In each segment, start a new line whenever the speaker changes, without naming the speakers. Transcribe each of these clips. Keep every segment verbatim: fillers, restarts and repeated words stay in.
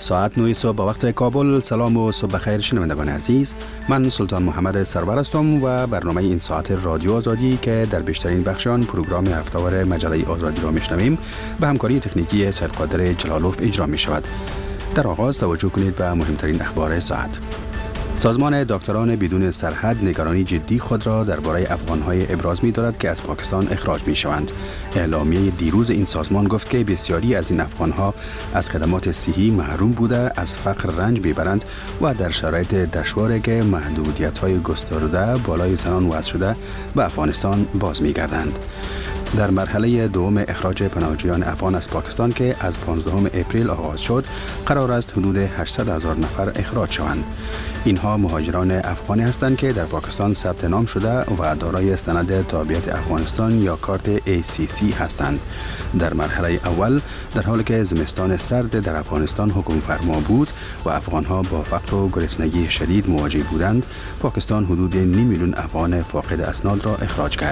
ساعت نه صبح به وقت کابل. سلام و صبح بخیر شنوندگان عزیز. من سلطان محمد سرور هستم و برنامه این ساعت رادیو آزادی که در بیشترین بخشان پروگرام هفته‌وار مجله آزادی را میشنویم به همکاری تکنیکی سید قادر جلالوف اجرا می شود. در آغاز توجه کنید به مهمترین اخبار ساعت. سازمان دکتران بدون سرحد نگرانی جدی خود را درباره افغان‌های ابراز می‌دارد که از پاکستان اخراج می‌شوند. اعلامیه دیروز این سازمان گفت که بسیاری از این افغان‌ها از خدمات صحی محروم بوده، از فقر رنج می‌برند و در شرایط دشواری که محدودیت‌های گسترده بالای زنان وضع شده به افغانستان باز می‌گردند. در مرحله دوم اخراج پناهجویان افغان از پاکستان که از پانزدهم اپریل آغاز شد، قرار است حدود هشتصد هزار نفر اخراج شوند. اینها مهاجران افغانی هستند که در پاکستان ثبت نام شده و دارای سند تابعیت افغانستان یا کارت ای سی سی هستند. در مرحله اول در حالی که زمستان سرد در افغانستان حکم فرما بود و افغانها با فقر و گرسنگی شدید مواجه بودند، پاکستان حدود نیم میلیون افغان فاقد اسناد را اخراج کرد.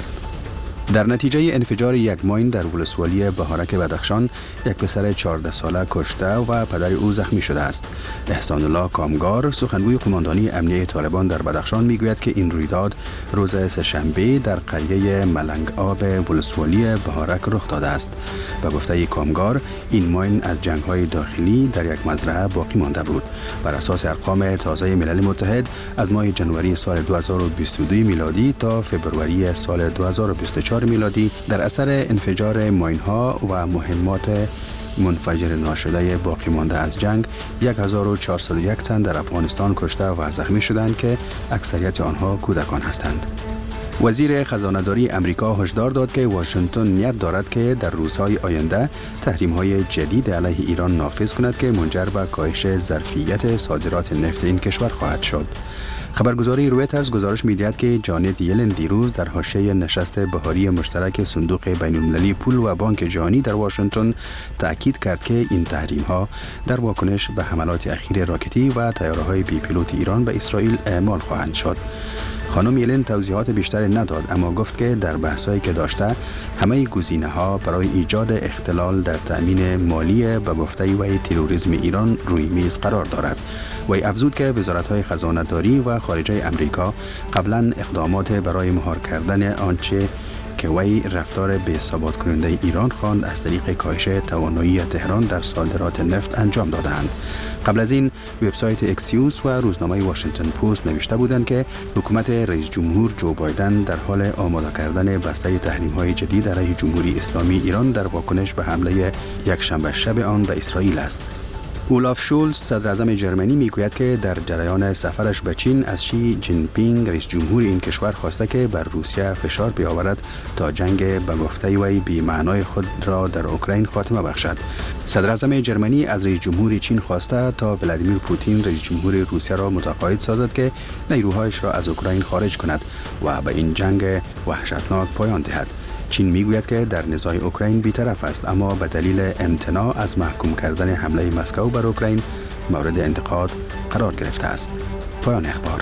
در نتیجه انفجار یک ماین در ولسوالی بهارک بدخشان، یک پسر چهارده ساله کشته و پدر او زخمی شده است. احسان الله کامگار، سخنگوی قماندانی امنیه طالبان در بدخشان، میگوید که این رویداد روز سه‌شنبه در قریه ملنگ آب ولسوالی بهارک رخ داده است. به گفته کامگار، این ماین از جنگ‌های داخلی در یک مزرعه باقی مانده بود. بر اساس ارقام تازه ملل متحد، از ماه جنوری سال دو هزار و بیست و دو میلادی تا فوریه سال دو هزار و بیست و چهار میلادی در اثر انفجار ماین‌ها و مهمات منفجر ناشده باقی مانده از جنگ هزار و چهارصد و یک تن در افغانستان کشته و زخمی شدند که اکثریت آنها کودکان هستند. وزیر خزانه‌داری امریکا هشدار داد که واشنگتن نیت دارد که در روزهای آینده تحریم‌های جدید علیه ایران نافذ کند که منجر به کاهش ظرفیت صادرات نفت این کشور خواهد شد. خبرگزاری رویترز گزارش می‌دهد که جانت یلن دیروز در حاشیه نشست بهاری مشترک صندوق بین‌المللی پول و بانک جهانی در واشنگتن تاکید کرد که این تحریم‌ها در واکنش به حملات اخیر راکتی و طیاره‌های بی پیلوت ایران به اسرائیل اعمال خواهند شد. خانم یلن توضیحات بیشتری نداد، اما گفت که در بحثایی که داشته همه گزینه‌ها برای ایجاد اختلال در تأمین مالی به گفته وی تروریسم ایران روی میز قرار دارد. وی افزود که وزارت‌های خزانه‌داری و خارجه امریکا قبلا اقدامات برای مهار کردن آنچه که وی رفتار بی‌ثبات کننده ایران خواند از طریق کاهش توانایی تهران در صادرات نفت انجام دادند. قبل از این وبسایت اکسیوس و روزنامه واشنگتن پست نوشته بودند که حکومت رئیس جمهور جو بایدن در حال آماده کردن بسته تحریم‌های جدید علیه جمهوری اسلامی ایران در واکنش به حمله یک شنبه شب آن به اسرائیل است. اولاف شولز، صدر اعظم جرمنی، میگوید که در جریان سفرش به چین از شی جین پینگ رئیس جمهور این کشور خواسته که بر روسیه فشار بیاورد تا جنگ به گفته وی بی معنای خود را در اوکراین خاتمه بخشد. صدر اعظم جرمنی از رئیس جمهور چین خواسته تا ولادیمیر پوتین رئیس جمهور روسیه را متقاعد سازد که نیروهایش را از اوکراین خارج کند و به این جنگ وحشتناک پایان دهد. چین میگوید که در نزاع اوکراین بی‌طرف است، اما به دلیل امتناع از محکوم کردن حمله مسکو بر اوکراین مورد انتقاد قرار گرفته است. پایان اخبار.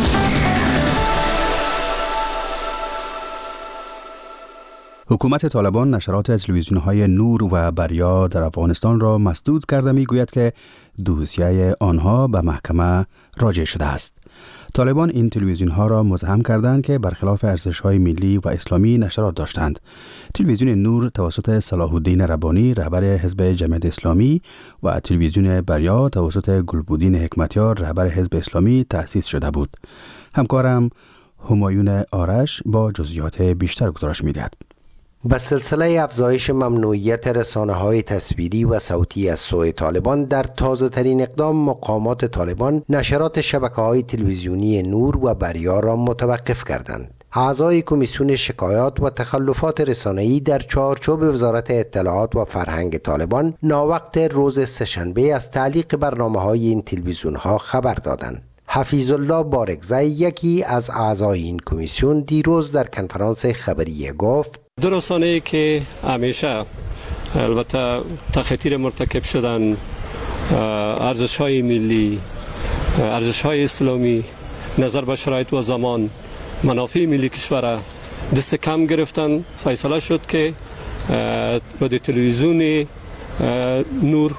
حکومت طالبان نشرات تلویزیون‌های نور و بریا در افغانستان را مسدود کرده میگوید که دوسیه آنها به محکمه راجع شده است. طالبان این تلویزیون‌ها را متهم کردند که برخلاف ارزش‌های ملی و اسلامی نشرات داشتند. تلویزیون نور توسط صلاح الدین ربانی رهبر حزب جمعیت اسلامی و تلویزیون بریا توسط گلبودین حکمتیار رهبر حزب اسلامی تأسیس شده بود. همکارم همایون آرش با جزئیات بیشتر گزارش می‌دهد.
به سلسله افزایش ممنوعیت رسانه‌های تصویری و صوتی از سوی طالبان، در تازه‌ترین اقدام مقامات طالبان نشرات شبکه‌های تلویزیونی نور و بریا را متوقف کردند. اعضای کمیسیون شکایات و تخلفات رسانه‌ای در چارچوب وزارت اطلاعات و فرهنگ طالبان ناوقت روز سه‌شنبه از تعلیق برنامه‌های این تلویزیون‌ها خبر دادند. حفیظ الله بارگزی، یکی از اعضای این کمیسیون، دیروز در کنفرانس خبری گفت:
دو رسانه‌ای که همیشه البته تخطیر مرتکب شدن ارزش‌های ملی، ارزش‌های اسلامی، نظر به شرایط و زمان، منافع ملی کشور دست کم گرفتن، فیصله شد که رادیو تلویزیون نور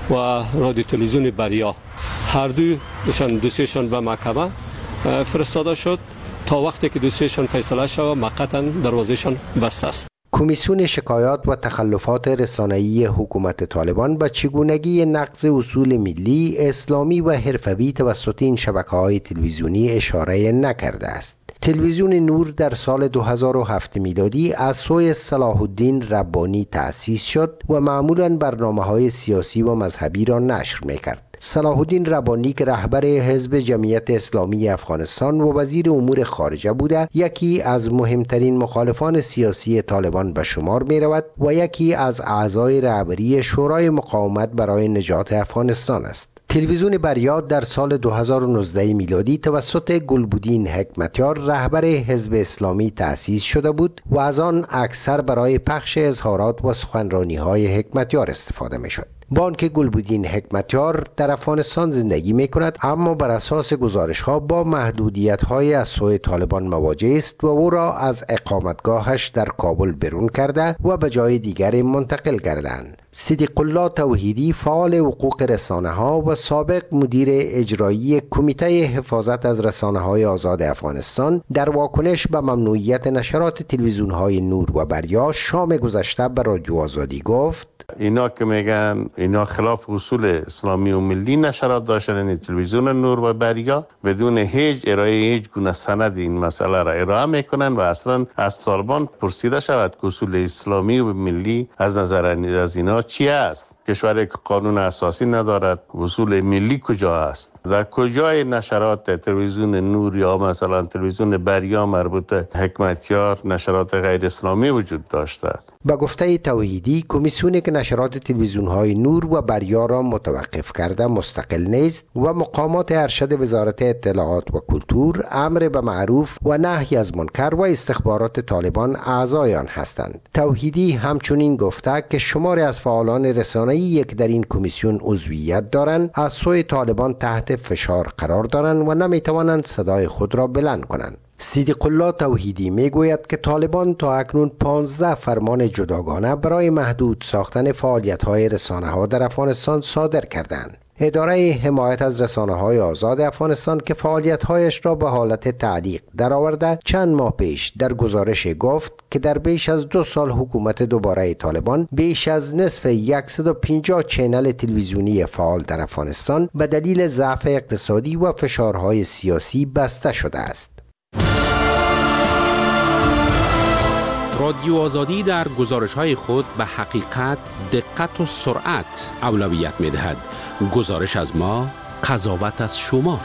و رادیو تلویزیون بریا، هر دو دوسیشان به محکمه فرستاده شد تا وقتی که دوسیشان فیصله شود موقتا دروازهشان بسته است.
کمیسیون شکایات و تخلفات رسانه‌ای حکومت طالبان به چگونگی نقض اصول ملی، اسلامی و حرفوی توسط این شبکه‌های تلویزیونی اشاره نکرده است. تلویزیون نور در سال دو هزار و هفت میلادی از سوی صلاح الدین ربانی تأسیس شد و معمولاً برنامه‌های سیاسی و مذهبی را نشر می‌کرد. صلاح الدین ربانی که رهبر حزب جمعیت اسلامی افغانستان و وزیر امور خارجه بوده، یکی از مهمترین مخالفان سیاسی طالبان به شمار می رود و یکی از اعضای رهبری شورای مقاومت برای نجات افغانستان است. تلویزیون بریا در سال دو هزار و نوزده میلادی توسط گلبودین حکمتیار رهبر حزب اسلامی تأسیس شده بود و از آن اکثر برای پخش اظهارات و سخنرانی‌های حکمتیار استفاده می شد. با آنکه گلبودین حکمتیار در افغانستان زندگی می کند، اما بر اساس گزارش ها با محدودیت های از سوی طالبان مواجه است و او را از اقامتگاهش در کابل برون کرده و به جای دیگر منتقل کردند. صدیق الله توحیدی، فعال حقوق رسانه ها و سابق مدیر اجرایی کمیته حفاظت از رسانه های آزاد افغانستان، در واکنش به ممنوعیت نشرات تلویزیون های نور و بریا شام گذشته به رادیو آزادی گفت:
اینا که میگن اینا خلاف اصول اسلامی و ملی نشرات داشتن، این تلویزیون نور و بریا بدون هیچ ارائه هیچ گونه سند این مسئله را ارائه میکنن و اصلا از طالبان پرسیده شود که اصول اسلامی و ملی از نظر از اینا چی است؟ کشوری که قانون اساسی ندارد، اصول ملی کجا است؟ در کجای نشرات تلویزیون نور یا مثلا تلویزیون بریا مربوط حکمتیار نشرات غیر اسلامی وجود داشته؟
با گفته توحیدی، کمیسیونی که نشرات تلویزیون‌های نور و بریا را متوقف کرده مستقل نیست و مقامات ارشد وزارت اطلاعات و کلتور امر به معروف و نهی از منکر و استخبارات طالبان اعضای آن هستند. توحیدی همچنین گفته که شماری از فعالان رسانه‌ای که در این کمیسیون عضویت دارند از سوی طالبان تحت فشار قرار دارند و نمیتوانند صدای خود را بلند کنند. صدیق الله توحیدی میگوید که طالبان تا اکنون پانزده فرمان جداگانه برای محدود ساختن فعالیت‌های رسانه‌ها در افغانستان صادر کردند. اداره حمایت از رسانه‌های آزاد افغانستان که فعالیت‌هایش را به حالت تعلیق درآورده، چند ماه پیش در گزارش گفت که در بیش از دو سال حکومت دوباره طالبان بیش از نصف صد و پنجاه چینل تلویزیونی فعال در افغانستان به دلیل ضعف اقتصادی و فشارهای سیاسی بسته شده است.
رادیو آزادی در گزارش‌های خود به حقیقت، دقت و سرعت اولویت می‌دهد. گزارش از ما، قضاوت از شما.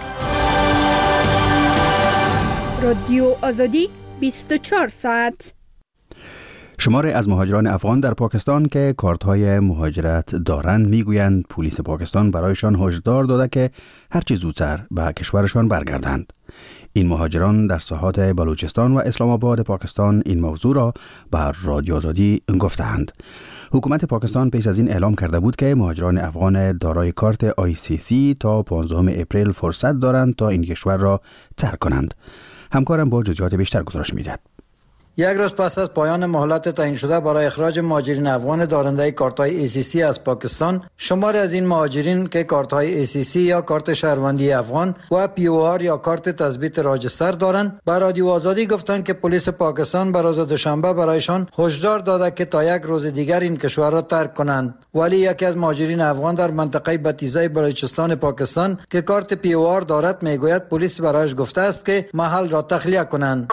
رادیو آزادی بیست و چهار ساعت.
شماری از مهاجران افغان در پاکستان که کارت‌های مهاجرت دارند میگویند پلیس پاکستان برایشان هشدار داده که هرچه زودتر به کشورشان برگردند. این مهاجران در ساحات بلوچستان و اسلام آباد پاکستان این موضوع را بر رادیو آزادی گفتند. حکومت پاکستان پیش از این اعلام کرده بود که مهاجران افغان دارای کارت آی سی سی تا پانزدهم اپریل فرصت دارند تا این کشور را ترک کنند. همکارم با جزئیات بیشتر گزارش می‌دهد.
یک روز پس از پایان مهلت تعیین شده برای اخراج مهاجرین افغان دارنده کارت‌های ای سی سی از پاکستان، شماری از این مهاجرین که کارت‌های ای سی سی یا کارت شهروندی افغان و پی او آر یا کارت تثبیت راجستر دارند، به رادیو آزادی گفتند که پلیس پاکستان به روز دوشنبه برایشان هشدار داده که تا یک روز دیگر این کشور را ترک کنند. ولی یکی از مهاجرین افغان در منطقه بتیزه بلوچستان پاکستان که کارت پی او آر دارد میگوید پلیس برایش گفته است که محل را تخلیه کنند.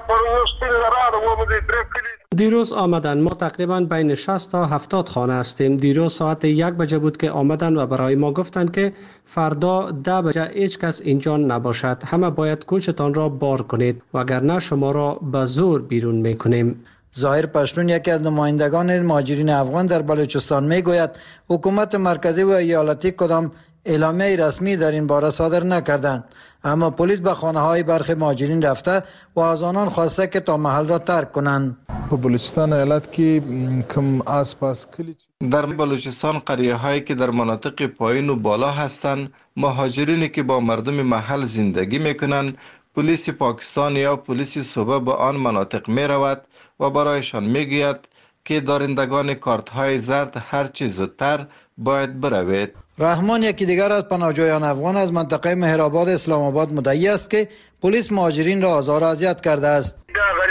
دیروز آمدن، ما تقریبا بین شصت تا هفتاد خانه هستیم. دیروز ساعت یک بجه بود که آمدن و برای ما گفتند که فردا ده بجه هیچ کس اینجا نباشد، همه باید کوچتان را بار کنید وگرنه شما را به زور بیرون میکنیم.
ظاهر پشتون یکی از نمایندگان مهاجرین افغان در بلوچستان میگوید حکومت مرکزی و ایالتی کدام اعلامیه رسمی در این باره صادر نکردند، اما پلیس به خانه های برخی مهاجرین رفته و از آنان خواسته که تا محل را ترک کنند.
بلوچستان ایالت که کم آسپاس کلی
در بلوچستان قریه هایی که در مناطق پایین و بالا هستند، مهاجرینی که با مردم محل زندگی میکنند، پلیس پاکستان یا پلیس صوبه به آن مناطق می رود و برایشان میگوید که دارندگان کارت های زرد هر چه زودتر باید بروید.
رحمان یکی دیگر از پناهجویان افغان از منطقه مهرآباد اسلام آباد مدعی است که پلیس مهاجرین را آزار و اذیت کرده است.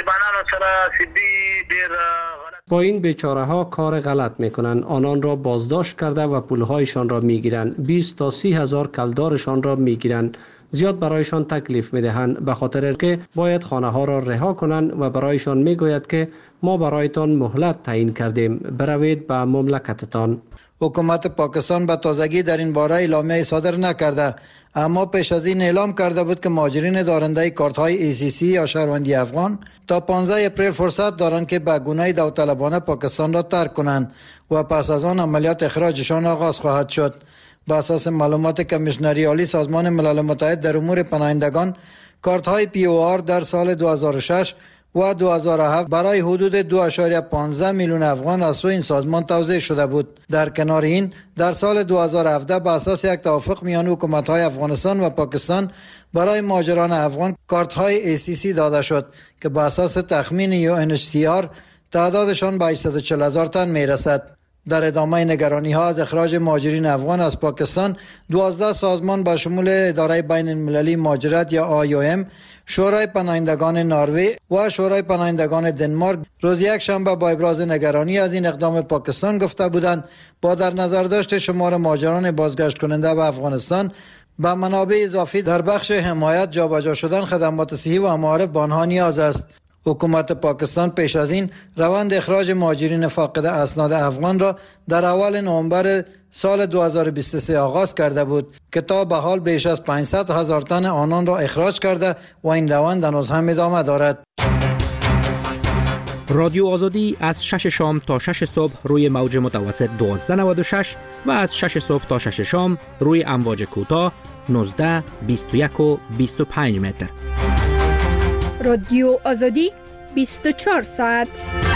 با این بیچاره ها کار غلط میکنند، آنان را بازداشت کرده و پولهایشان را میگیرند، بیست تا سی هزار کلدارشان را میگیرند، زیاد برایشان تکلیف میدهند به خاطر که باید خانه ها را رها کنند و برایشان میگوید که ما برایتان مهلت تعیین کردیم، بروید به مملکتتان.
حکومت پاکستان به تازگی در این باره اعلامیه صادر نکرده، اما پیش از این اعلام کرده بود که مهاجرین دارنده کارت های ای سی سی یا شهروندی افغان تا پانزده اپریل فرصت دارند که به گونه داوطلبانه پاکستان را ترک کنند و پس از آن عملیات اخراجشان آغاز خواهد شد. بر اساس معلومات کمیشنری عالی سازمان ملل متحد در امور پناهندگان، کارت های پی او آر در سال دو هزار و شش و دو هزار و هفت برای حدود دو ممیز پانزده میلیون افغان از سوی این سازمان توزیع شده بود. در کنار این، در سال دو هزار و هفده بر اساس یک توافق میان حکومت‌های افغانستان و پاکستان برای مهاجران افغان کارت‌های ای سی سی داده شد که بر اساس تخمین یو ان اچ سی آر تعدادشان به هشتصد و چهل هزار تن میرسد. در ادامه نگرانی ها از اخراج مهاجرین افغان از پاکستان، دوازده سازمان با شمول اداره بین المللی مهاجرت یا آی او ام، شورای پناهندگان نروژ و شورای پناهندگان دنمارک روز یک شنبه با ابراز نگرانی از این اقدام پاکستان گفته بودند با در نظر داشت شمار مهاجران بازگشت کننده به افغانستان و منابع اضافی در بخش حمایت جابجا شدن خدمات صحی و معارف به آنها نیاز است. حکومت پاکستان پیش از این روند اخراج مهاجرین فاقد اسناد افغان را در اول نوامبر سال دو هزار و بیست و سه آغاز کرده بود که تا به حال بیش از پانصد هزار تن آنان را اخراج کرده و این روند هنوز هم ادامه دارد.
رادیو آزادی از شش شام تا شش صبح روی موج متوسط دوازده نود و شش و از شش صبح تا شش شام روی امواج کوتاه نوزده، بیست و یک و بیست و پنج متر.
رادیو آزادی بیست و چهار ساعت.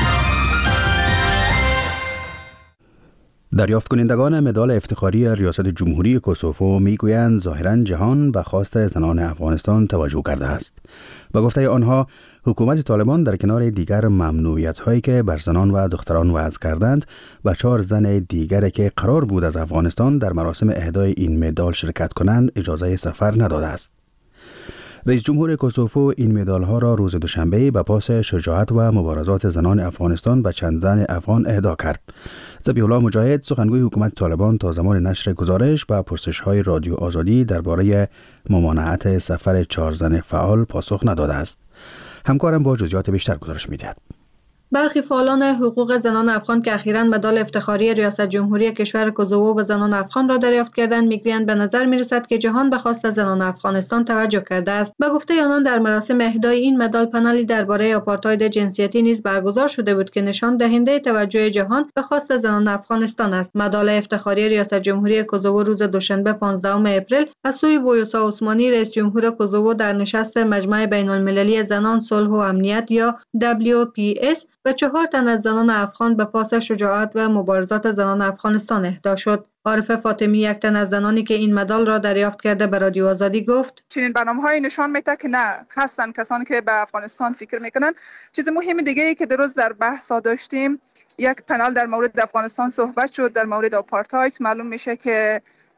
دریافت کنندگان مدال افتخاری ریاست جمهوری کوسوو میگویند ظاهراً جهان به خواست زنان افغانستان توجه کرده است. به گفته آنها، حکومت طالبان در کنار دیگر ممنوعیت‌هایی که بر زنان و دختران وضع کردند و چهار زن دیگر که قرار بود از افغانستان در مراسم اهدای این مدال شرکت کنند اجازه سفر نداده است. رئیس جمهور کوسوو این مدال ها را روز دوشنبه به پاس شجاعت و مبارزات زنان افغانستان به چند زن افغان اهدا کرد. ذبیح الله مجاهد، سخنگوی حکومت طالبان، تا زمان نشر گزارش به پرسش های رادیو آزادی درباره ممانعت سفر چهار زن فعال پاسخ نداده است. همکارم با جزئیات بیشتر گزارش می‌دهد.
برخی فعالان حقوق زنان افغان که اخیراً مدال افتخاری ریاست جمهوری کشور کوسوو به زنان افغان را دریافت کردند میگویند به نظر میرسد که جهان به خواست زنان افغانستان توجه کرده است. به گفته آنان در مراسم اهدای این مدال پنلی درباره آپارتاید جنسیتی نیز برگزار شده بود که نشان دهنده توجه جهان به خواست زنان افغانستان است. مدال افتخاری ریاست جمهوری کوسوو روز دوشنبه پانزدهم اپریل از سوی ویوسا عثمانی رئیس جمهور کوسوو در نشست مجمع بین المللی زنان صلح و امنیت یا دبلیو پی اس و چهار تن از زنان افغان به پاس شجاعت و مبارزات زنان افغانستان اهدا شد. عارفه فاطمی، یک تن از زنانی که این مدال را دریافت کرده، به رادیو آزادی گفت:
چنین برنامه‌های نشان میده که نه، هستن کسانی که به افغانستان فکر میکنن. چیز مهم دیگه ای که در روز در بحث داشتیم، یک پنل در مورد افغانستان صحبت شد، در مورد آپارتاید. معلوم میشه که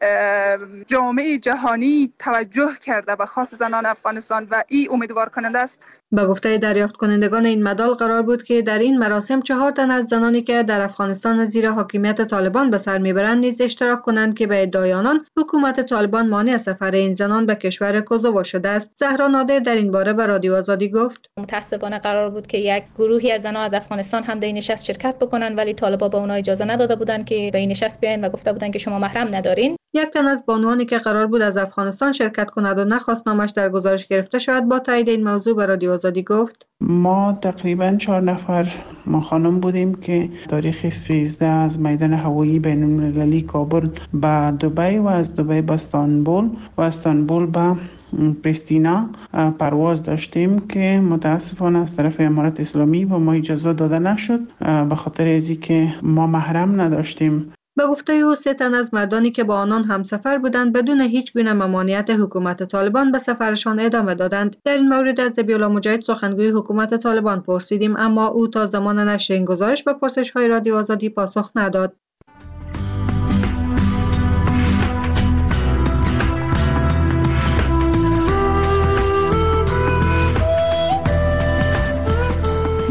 جامعه جهانی توجه کرده به خواست زنان افغانستان و این امیدوار کننده است.
به گفته دریافت کنندگان این مدال قرار بود که در این مراسم چهار تن از زنانی که در افغانستان زیر حاکمیت طالبان به سر میبرند نیز اشتراک کنند که به ادعای آنان حکومت طالبان مانع سفر این زنان به کشور کوسوو شده است. زهرا نادر در این باره به رادیو آزادی گفت:
متاسفانه قرار بود که یک گروهی از زنان از افغانستان هم در این نشست شرکت بکنن، ولی طالبان به اونها اجازه نداده بودند که به این نشست بیاین و گفته بودند که شما محرم ندارین.
یک تن از بانوانی که قرار بود از افغانستان شرکت کند و نخواست نامش در گزارش گرفته شود، با تایید این موضوع به رادیو آزادی گفت:
ما تقریبا چهار نفر ما خانم بودیم که تاریخ سیزده از میدان هوایی بین المللی کابل به دبی و از دبی به استانبول و استانبول به پریستینا پرواز داشتیم که متاسفانه از طرف امارات اسلامی و ما اجازه داده نشد به خاطر ازی که ما محرم نداشتیم.
به گفته او، سه تن از مردانی که با آنان همسفر بودند بدون هیچ گونه ممانعت حکومت طالبان به سفرشان ادامه دادند. در این مورد از ذبیح الله مجاهد، سخنگوی حکومت طالبان، پرسیدیم، اما او تا زمان نشر این گزارش به پرسش‌های رادیو آزادی پاسخ نداد.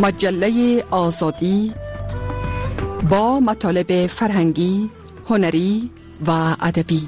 مجله آزادی با مطالب فرهنگی، هنری و ادبی.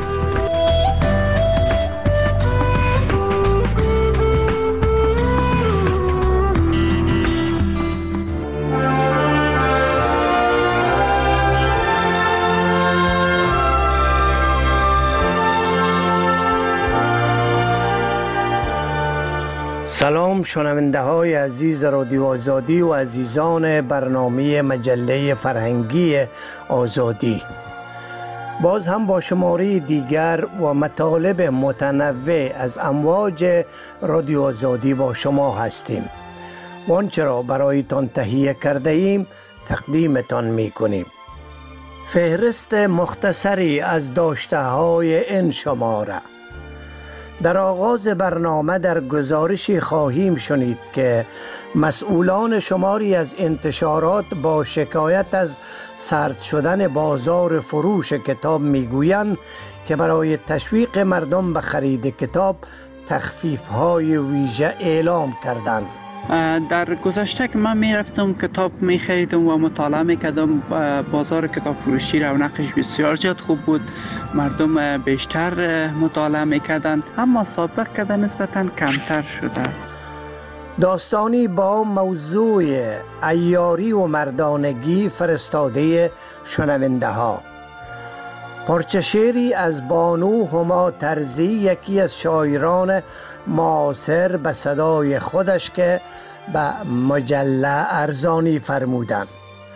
سلام شنونده های عزیز رادیو آزادی و عزیزان برنامه مجله فرهنگی آزادی. باز هم با شماره دیگر و مطالب متنوع از امواج رادیو آزادی با شما هستیم. وانچه را برایتان تهیه کرده ایم تقدیمتان می کنیم. فهرست مختصری از داشته های این شماره. در آغاز برنامه در گزارشی خواهیم شنید که مسئولان شماری از انتشارات با شکایت از سرد شدن بازار فروش کتاب میگویند که برای تشویق مردم به خرید کتاب تخفیف‌های ویژه اعلام کردند.
در گذشته که من می رفتم کتاب می خریدم و مطالعه می کردم، بازار کتاب فروشی رونقش بسیار زیاد خوب بود، مردم بیشتر مطالعه می کردند، اما سابق که نسبتاً کمتر شده.
داستانی با موضوع عیاری و مردانگی فرستاده شنونده ها. پارچه شعری از بانو هما ترزی، یکی از شاعران معاصر، به صدای خودش که به مجله ارزانی فرمودند.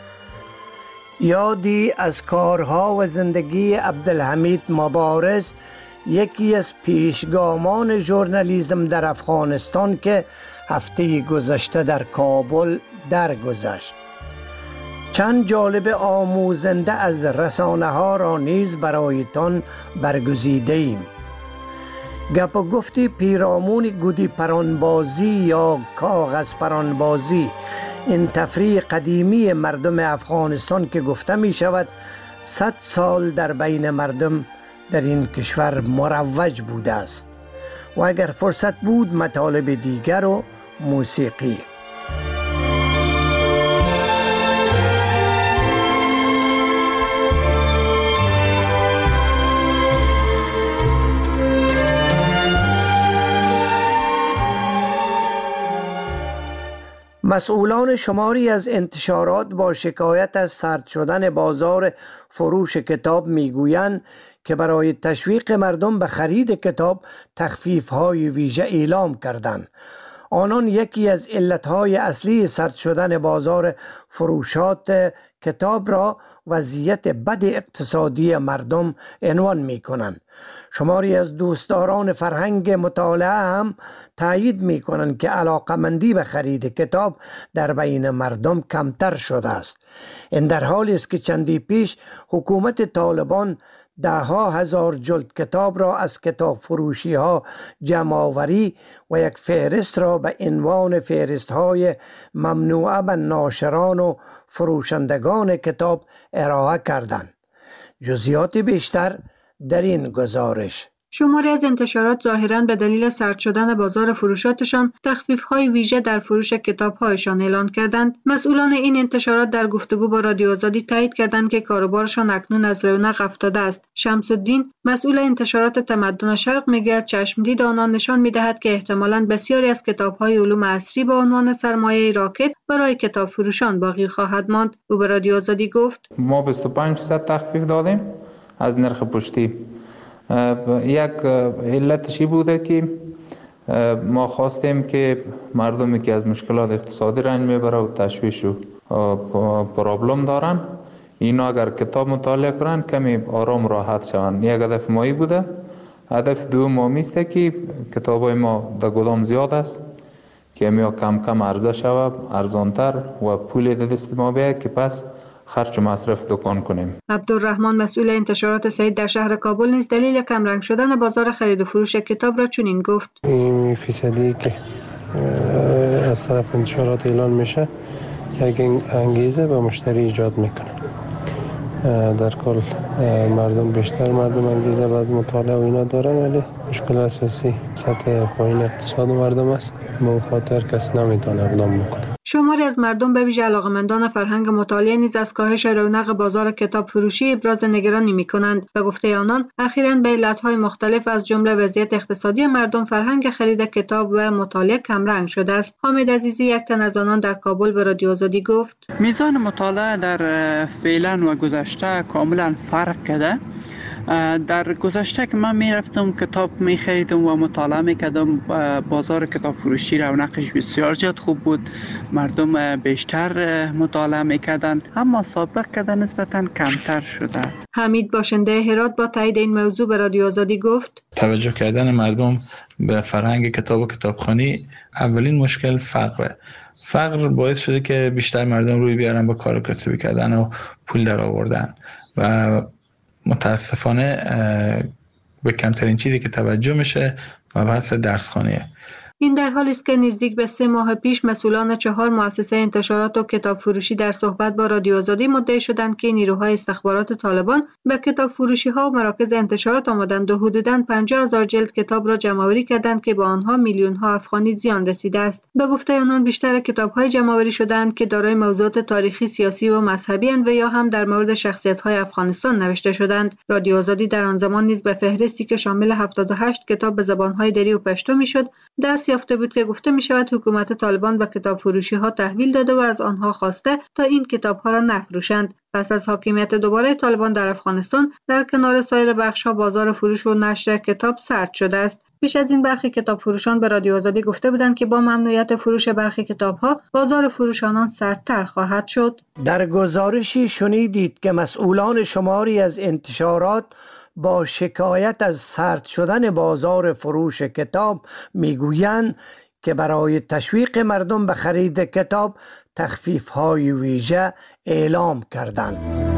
یادی از کارها و زندگی عبدالحمید مبارز، یکی از پیشگامان ژورنالیسم در افغانستان که هفته گذشته در کابل درگذشت. چند جالب آموزنده از رسانه ها را نیز برایتان برگزیده ایم. گپ و گفتی پیرامون گودی پرانبازی یا کاغذ پرانبازی، این تفریح قدیمی مردم افغانستان که گفته می شود صد سال در بین مردم در این کشور مروج بوده است. و اگر فرصت بود مطالب دیگر و موسیقی. مسئولان شماری از انتشارات با شکایت از سرد شدن بازار فروش کتاب میگویند که برای تشویق مردم به خرید کتاب تخفیف‌های ویژه اعلام کردند. آنان یکی از علتهای اصلی سرد شدن بازار فروشات کتاب را وضعیت بد اقتصادی مردم عنوان می کنند. شماری از دوستداران فرهنگ مطالعه هم تایید می کنند که علاقمندی به خرید کتاب در بین مردم کمتر شده است. این در حالی است که چندی پیش حکومت طالبان ده ها هزار جلد کتاب را از کتاب فروشی ها جمع آوری و یک فهرست را به عنوان فهرست های ممنوعه به ناشران و فروشندگان کتاب ارائه کردند. جزئیات بیشتر در این گزارش.
شماری از انتشارات ظاهراً به دلیل سرد شدن بازار فروشاتشان تخفیف‌های ویژه در فروش کتاب‌هایشان اعلان کردند. مسئولان این انتشارات در گفتگو با رادیو آزادی تایید کردند که کاروبارشان اکنون از رونق افتاده است. شمس الدین، مسئول انتشارات تمدن شرق، میگوید چشمدید آنان نشان می‌دهد که احتمالاً بسیاری از کتاب‌های علوم عصری با عنوان سرمایه راکد برای کتاب فروشان باقی خواهد ماند. او به رادیو آزادی گفت:
ما بیست و پنج درصد تخفیف دادیم از نرخ پشتی. یک علتشی بوده که ما خواستیم که مردمی که از مشکلات اقتصادی رنج میبره و تشویش و پرابلم دارن، اینا اگر کتاب مطالعه کنن کمی آرام راحت شون. یک هدف مایی بوده. هدف دوم ما میسته که کتابای ما در گدام زیاد است که امیا کم کم عرضه شود، ارزانتر و پول در دست ما بیاید که پس خرج و مصرف دکان کنیم.
عبدالرحمن، مسئول انتشارات سعید در شهر کابل، نیز دلیل کمرنگ شدن بازار خرید و فروش کتاب را چنین گفت:
این فیصدی که از طرف انتشارات اعلان میشه یک انگیزه به مشتری ایجاد میکنه. در کل مردم بیشتر مردم انگیزه بعد مطالعه و اینا دارن، ولی مشکل اساسی سطح پایین اقتصاد مردم است. به خاطر کس نمیتونه اقدام بکنه.
شماری از مردم به ویژه علاقه‌مندان فرهنگ مطالعه نیز از کاهش رونق بازار کتاب فروشی ابراز نگرانی می‌کنند. به گفته آنان اخیراً به علت‌های مختلف از جمله وضعیت اقتصادی مردم فرهنگ خرید کتاب و مطالعه کمرنگ شده است. حامد عزیزی یک تن از آنان در کابل به رادیو آزادی گفت
میزان مطالعه در فعلا و گذشته کاملا فرق کرده. در گذشته که من میرفتم کتاب میخریدم و مطالعه میکردم، بازار کتاب فروشی رونقش بسیار زیاد خوب بود، مردم بیشتر مطالعه میکردن، اما سابق کده نسبتا کمتر شده.
حمید باشنده هرات با تایید این موضوع به رادیو آزادی گفت
توجه کردن مردم به فرهنگ کتاب و کتابخوانی اولین مشکل فقره. فقر باعث شده که بیشتر مردم روی بیارن با کار کسبی کردن و پول در آوردن و متاسفانه به کمترین چیزی که توجه میشه مبحث درسخوانیه.
این در حالی است که نزدیک به سه ماه پیش مسئولان چهار مؤسسه انتشارات و کتاب فروشی در صحبت با رادیو آزادی مدعی شدند که نیروهای استخبارات طالبان به کتاب فروشی ها و مراکز انتشارات آمدند و حدوداً پنجاه هزار جلد کتاب را جمع‌آوری کردند که با آنها میلیون ها افغانی زیان رسیده است. به گفته آنان بیشتر کتاب های جمع‌آوری شدند که دارای موضوعات تاریخی، سیاسی و مذهبی اند و یا هم در مورد شخصیت های افغانستان نوشته شدند. رادیو آزادی در آن زمان نیز به فهرستی که شامل هفتاد و هشت کتاب به زبان های دری و پشتو میشد دست یافته بود که گفته می شود حکومت طالبان به کتاب فروشی ها تحویل داده و از آنها خواسته تا این کتاب ها را نفروشند. پس از حاکمیت دوباره طالبان در افغانستان در کنار سایر بخش ها بازار فروش و نشر کتاب سرد شده است. پیش از این برخی کتاب فروشان به رادیو آزادی گفته بودند که با ممنوعیت فروش برخی کتاب ها بازار فروش آنان سردتر خواهد شد.
در گزارشی شنیدید که مسئولان شماری از انتشارات با شکایت از سرد شدن بازار فروش کتاب میگویند که برای تشویق مردم به خرید کتاب تخفیف‌های ویژه اعلام کردند.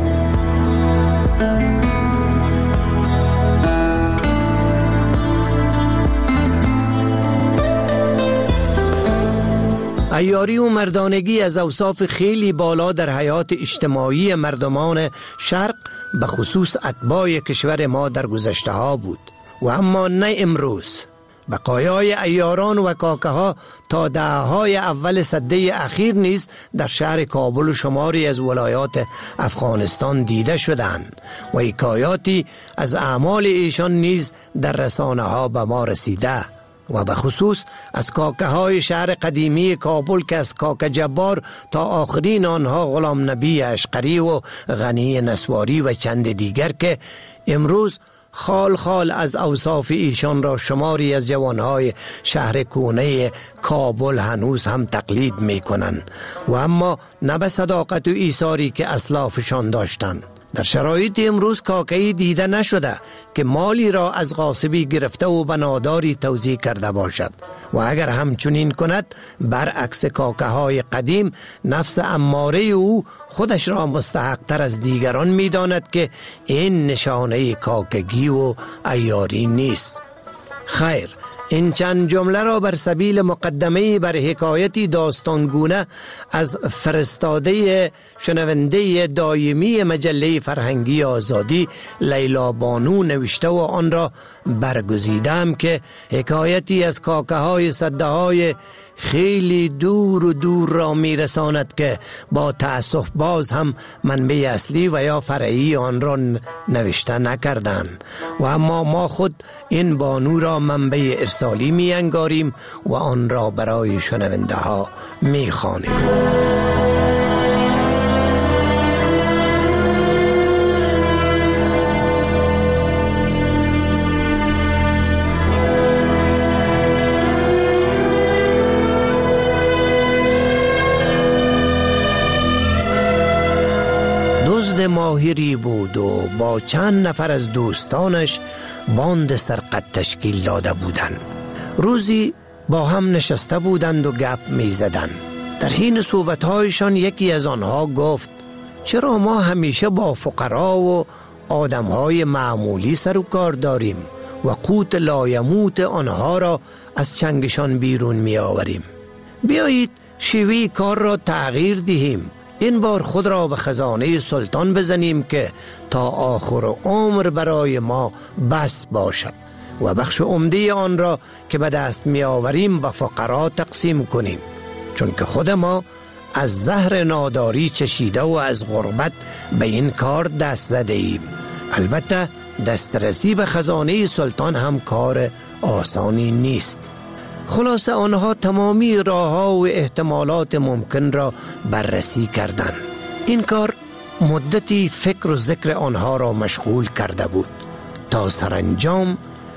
عیاری و مردانگی از اوصاف خیلی بالا در حیات اجتماعی مردمان شرق به خصوص اتباع کشور ما در گذشته ها بود و اما نه امروز. بقایای عیاران و کاکه ها تا دههای اول سده اخیر نیز در شهر کابل و شماری از ولایات افغانستان دیده شدند و حکایاتی از اعمال ایشان نیز در رسانه ها به ما رسیده و به خصوص از کاکه های شهر قدیمی کابل که از کاکه جبار تا آخرین آنها غلام نبی اشقری و غنی نسواری و چند دیگر که امروز خال خال از اوصاف ایشان را شماری از جوانهای شهر کونه کابل هنوز هم تقلید می کنند و اما نه به صداقت و ایثاری که اسلافشان داشتند. در شرایط امروز کاکه‌ای دیده نشده که مالی را از غاصبی گرفته و به ناداری توزیع کرده باشد و اگر همچنین کند برعکس کاکه های قدیم نفس اماره او خودش را مستحق تر از دیگران می داند که این نشانه کاکگی و عیاری نیست. خیر، این چند جمله را بر سبیل مقدمه بر حکایتی داستانگونه از فرستاده شنونده دائمی مجله فرهنگی آزادی لیلا بانو نوشته و آن را برگزیدم که حکایتی از کاکه های سده های خیلی دور و دور را میرساند که با تأسف باز هم منبع اصلی و یا فرعی آن را نوشته نکردند و اما ما خود این بانو را منبع ارسالی می انگاریم و آن را برای شنونده ها می خوانیم. ماهری بود و با چند نفر از دوستانش باند سرقت تشکیل داده بودند. روزی با هم نشسته بودند و گپ می زدند. در حین صحبت‌هایشان یکی از آنها گفت چرا ما همیشه با فقرا و آدم‌های معمولی سر و کار داریم و قوت لایموت آنها را از چنگشان بیرون می آوریم؟ بیایید شیوه کار را تغییر دهیم، این بار خود را به خزانه سلطان بزنیم که تا آخر عمر برای ما بس باشد و بخش عمده آن را که به دست می آوریم به فقرا تقسیم کنیم، چون که خود ما از زهر ناداری چشیده و از غربت به این کار دست زده ایم. البته دسترسی به خزانه سلطان هم کار آسانی نیست. خلاصه آنها تمامی راه‌ها و احتمالات ممکن را بررسی کردند. این کار مدتی فکر و ذکر آنها را مشغول کرده بود تا سرانجام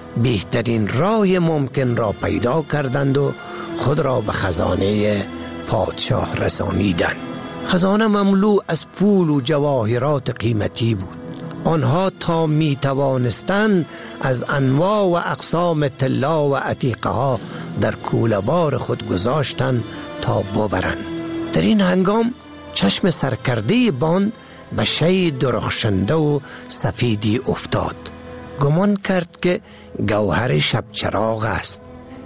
بهترین راه ممکن را پیدا کردند و خود را به خزانه پادشاه رسانیدند. خزانه مملو از پول و جواهرات قیمتی بود. آنها تا می توانستند از انواع و اقسام طلا و عتیقه ها در کوله‌بار خود گذاشتند تا ببرند. در این هنگام چشم سرکرده باند به شی درخشنده و سفیدی افتاد. گمان کرد که گوهر شب چراغ است.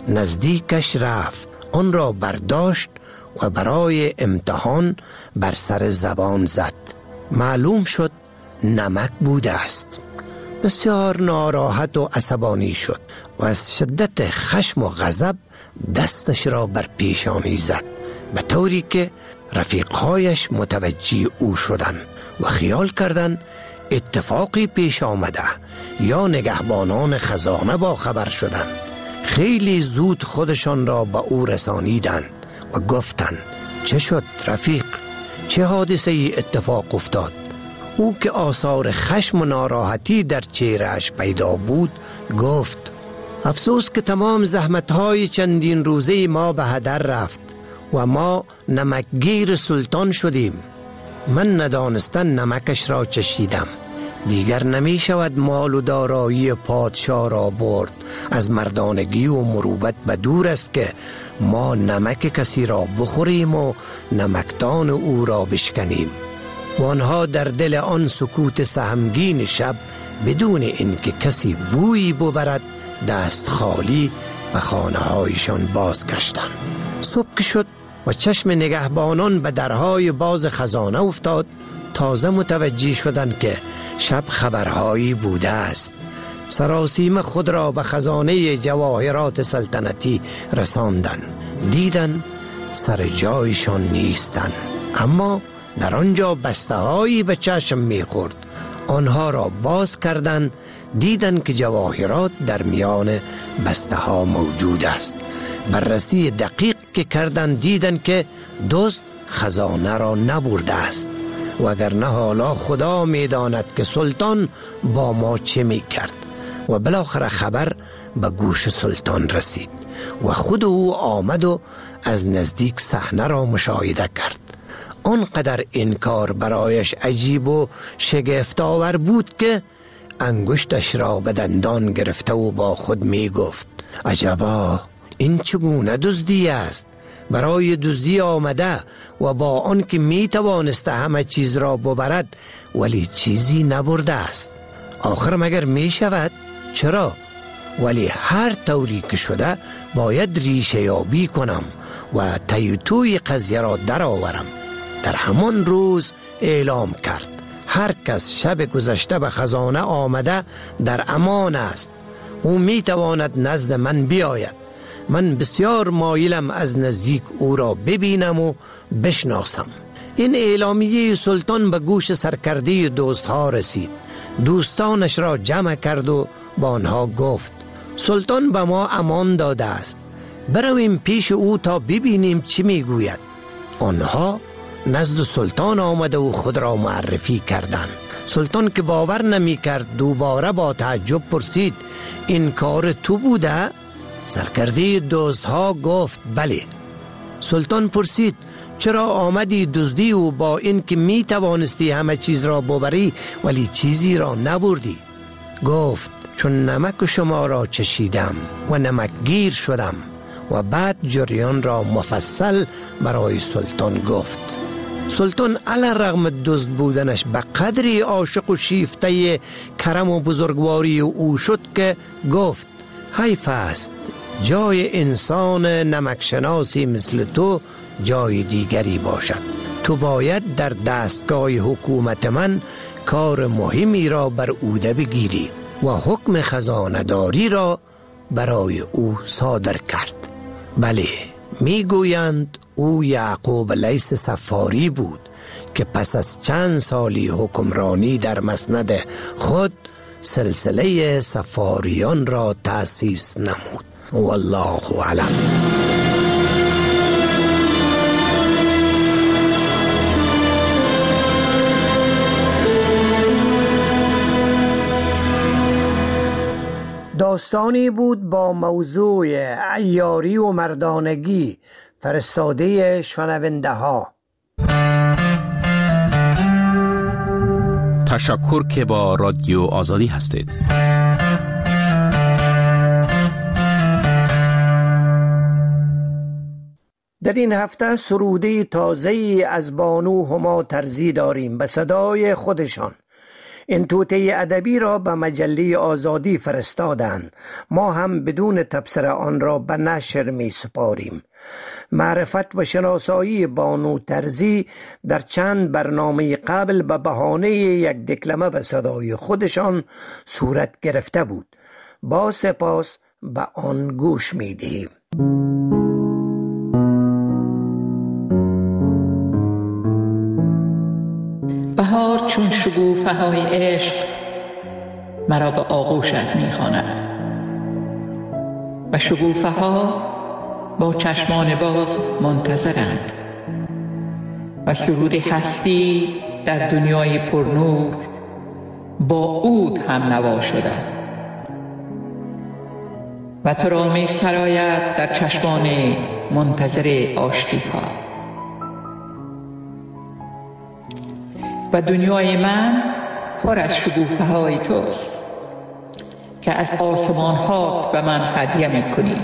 نزدیکش رفت، آن را برداشت و برای امتحان بر سر زبان زد. معلوم شد نمک بوده است. بسیار ناراحت و عصبانی شد و از شدت خشم و غضب دستش را بر پیشانی زد، به طوری که رفیقهایش متوجه او شدند و خیال کردند اتفاقی پیش آمده یا نگهبانان خزانه با خبر شدند. خیلی زود خودشان را به او رسانیدند و گفتند چه شد رفیق؟ چه حادثه ای اتفاق افتاد؟ او که آثار خشم و ناراحتی در چهرهش پیدا بود گفت افسوس که تمام زحمتهای چندین روزه ما به هدر رفت و ما نمکگیر سلطان شدیم. من ندانستن نمکش را چشیدم. دیگر نمی شود مال و دارایی پادشاه را برد. از مردانگی و مروت به دور است که ما نمک کسی را بخوریم و نمکدان او را بشکنیم. و آنها در دل آن سکوت سهمگین شب بدون اینکه کسی بویی ببرد دست خالی به خانه هایشان بازگشتند. صبح که شد و چشم نگهبانان به درهای باز خزانه افتاد، تازه متوجه شدند که شب خبرهایی بوده است. سراسیمه خود را به خزانه جواهرات سلطنتی رساندند. دیدند سر جایشان نیستند، اما در آنجا بسته هایی به چشم می‌خورد. آنها را باز کردند، دیدند که جواهرات در میان بسته ها موجود است. بررسی دقیق که کردند دیدند که دزد خزانه را نبرده است، وگرنه حالا خدا می‌داند که سلطان با ما چه می‌کرد. و بالاخره خبر به گوش سلطان رسید و خود او آمد و از نزدیک صحنه را مشاهده کرد. آنقدر این کار برایش عجیب و شگفت‌آور بود که انگشتش را به دندان گرفته و با خود می گفت عجبا، این چگونه دزدی است؟ برای دزدی آمده و با آن که می توانسته همه چیز را ببرد ولی چیزی نبرده است. آخر مگر می شود؟ چرا؟ ولی هر طوری که شده باید ریشه یابی کنم و تیتوی قضیه را در آورم. در همان روز اعلام کرد هر کس شب گذشته به خزانه آمده در امان است. او می تواند نزد من بیاید. من بسیار مایلم از نزدیک او را ببینم و بشناسم. این اعلامیه سلطان به گوش سرکرده دوستها رسید. دوستانش را جمع کرد و با آنها گفت سلطان به ما امان داده است، برویم پیش او تا ببینیم چی میگوید. آنها نزد سلطان آمده و خود را معرفی کردند. سلطان که باور نمی کرد دوباره با تعجب پرسید این کار تو بوده؟ سرکرده دوستها گفت بله. سلطان پرسید چرا آمدی دزدی و با این که می توانستی همه چیز را ببری ولی چیزی را نبردی؟ گفت چون نمک شما را چشیدم و نمکگیر شدم. و بعد جریان را مفصل برای سلطان گفت. سلطان علی رغم دزد بودنش به قدری عاشق و شیفته کرم و بزرگواری او شد که گفت حیف است جای انسان نمکشناسی مثل تو جای دیگری باشد. تو باید در دستگاه حکومت من کار مهمی را بر عهده بگیری و حکم خزانه‌داری را برای او صادر کرد. بله، میگویند او یعقوب لیث صفاری بود که پس از چند سالی حکمرانی در مسند خود سلسله صفاریان را تأسیس نمود. والله اعلم. داستانی بود با موضوع عیاری و مردانگی فرستاده شنونده ها.
تشکر که با رادیو آزادی هستید.
در این هفته سروده تازه‌ای از بانو هما ترزی داریم به صدای خودشان. این توطئه ادبی را به مجله آزادی فرستادند. ما هم بدون تبصره آن را به نشر می سپاریم. معرفت و شناسایی بانو ترزی در چند برنامه قبل به بهانه یک دکلمه به صدای خودشان صورت گرفته بود. با سپاس به آن گوش می دهیم.
بهار چون شگوفه های عشق مرا به آغوشت میخواند و شگوفه ها با چشمان باز منتظرند و سرود هستی در دنیای پرنور با عود هم نوا شده و تو را می سراید در چشمان منتظر آشتی ها. و دنیای من پر از شگوفه های توست که از آسمان ها به من هدیه می کنی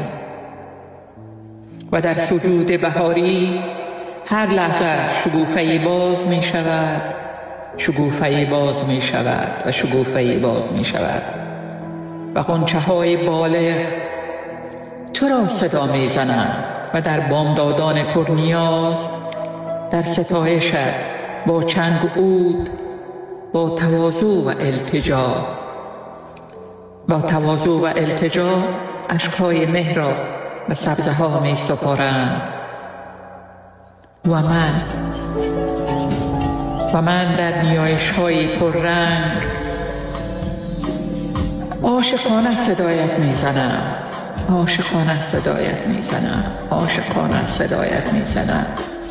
و در سجود بهاری هر لحظه شگوفه باز می شود، شگوفه باز می شود و شگوفه باز می شود و غنچه های بالغ تو را صدا می زنند و در بامدادان پر نیاز در ستایشت با چنگ عود، با تواضع و التجا با تواضع و التجا اشکهای مهر را به سبزه ها می سپارند و من و من در نیایش های پررنگ عاشقانه صدایت می زنم، عاشقانه صدایت می زنم، عاشقانه صدایت می زنم.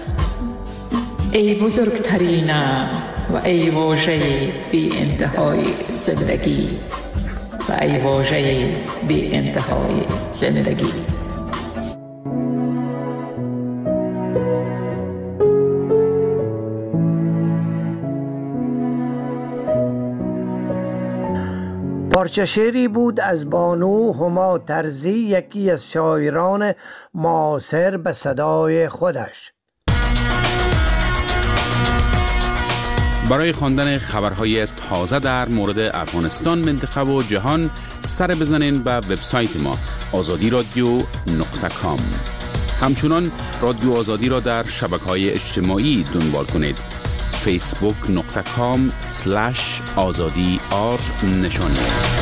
ای بزرگترینم و ای واژه بی انتهای زندگی و ای واژه بی انتهای زندگی.
پارچه شعری بود از بانو هما ترزی، یکی از شاعران معاصر به صدای خودش.
برای خواندن خبرهای تازه در مورد افغانستان، منطقه و جهان سر بزنین به وبسایت ما آزادی رادیو نقطه کام. همچنان رادیو آزادی را در شبکه‌های اجتماعی دنبال کنید. فیسبوک نقطه کام سلش آزادی آر نشانی است.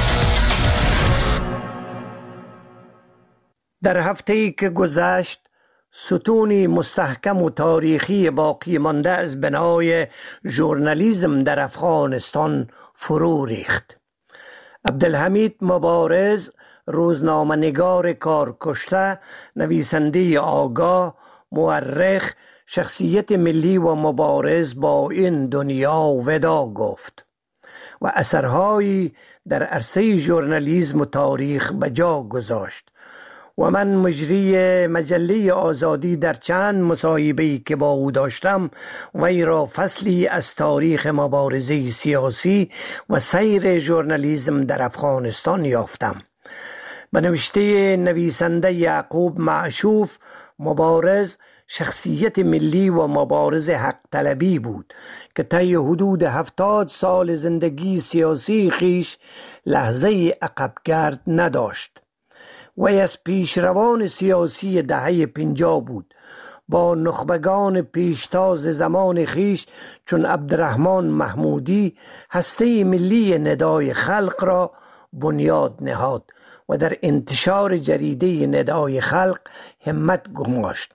در هفته‌ای که گذشت ستونی مستحکم و تاریخی باقی مانده از بنای ژورنالیسم در افغانستان فرو ریخت. عبدالحمید مبارز، روزنامه‌نگار کارکشته، نویسنده آگاه، مورخ، شخصیت ملی و مبارز با این دنیا ودا گفت و اثرهایی در عرصه ژورنالیسم و تاریخ به جا گذاشت و من مجری مجله آزادی در چند مصاحبه‌ای که با او داشتم وی را فصلی از تاریخ مبارزه سیاسی و سیر ژورنالیسم در افغانستان یافتم. به نوشته نویسنده یعقوب معشوف، مبارز شخصیت ملی و مبارز حق طلبی بود که طی حدود هفتاد سال زندگی سیاسی خیش لحظه عقب گرد نداشت. وی از پیشروان سیاسی دهه پنجاه بود. با نخبگان پیشتاز زمان خیش چون عبدالرحمن محمودی هسته ملی ندای خلق را بنیاد نهاد و در انتشار جریده ندای خلق همت گماشت.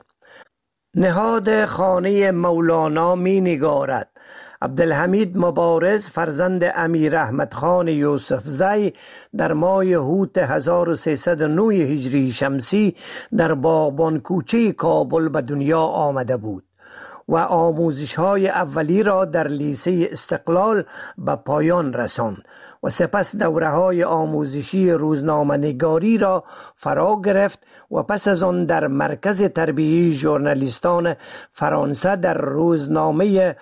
نهاد خانه مولانا می نگارد. عبدالحمید مبارز فرزند امیر احمد خان یوسف زی در ماه هوت هزار و سیصد و نه هجری شمسی در باغبان کوچه کابل به دنیا آمده بود و آموزش های اولی را در لیسه استقلال به پایان رساند و سپس دوره های آموزشی روزنامه نگاری را فرا گرفت و پس از آن در مرکز تربیتی ژورنالیستان فرانسه در روزنامه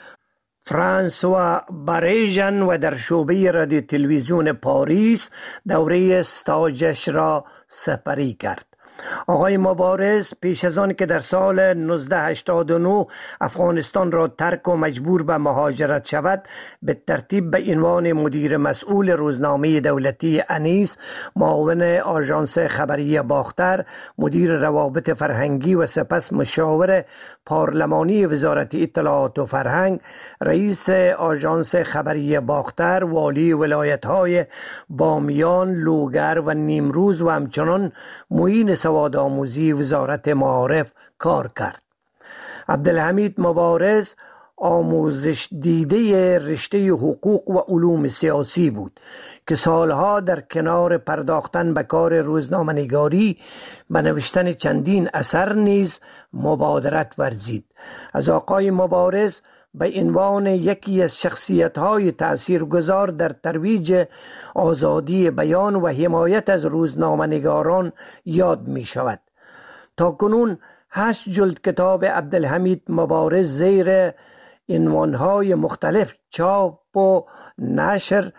فرانسوا باریژن و در شعبه رادیو تلویزیون پاریس دوره استاجش را سپری کرد. آقای مبارز پیش از آن که در سال نوزده هشتاد و نه افغانستان را ترک و مجبور به مهاجرت شود، به ترتیب به عنوان مدیر مسئول روزنامه دولتی انیس، معاون آژانس خبری باختر، مدیر روابط فرهنگی و سپس مشاور پارلمانی وزارت اطلاعات و فرهنگ، رئیس آژانس خبری باختر، والی ولایت‌های بامیان، لوگر و نیمروز و همچنان معین سواد آموزی وزارت معارف کار کرد. عبدالحمید مبارز آموزش دیده رشته حقوق و علوم سیاسی بود که سالها در کنار پرداختن به کار روزنامه نگاری به نوشتن چندین اثر نیز مبادرت ورزید. از آقای مبارز به عنوان یکی از شخصیت‌های تأثیرگذار در ترویج آزادی بیان و حمایت از روزنامه‌نگاران یاد می‌شود. تاکنون هشت جلد کتاب عبدالحمید مبارز زیر عنوان‌های مختلف چاپ و نشر،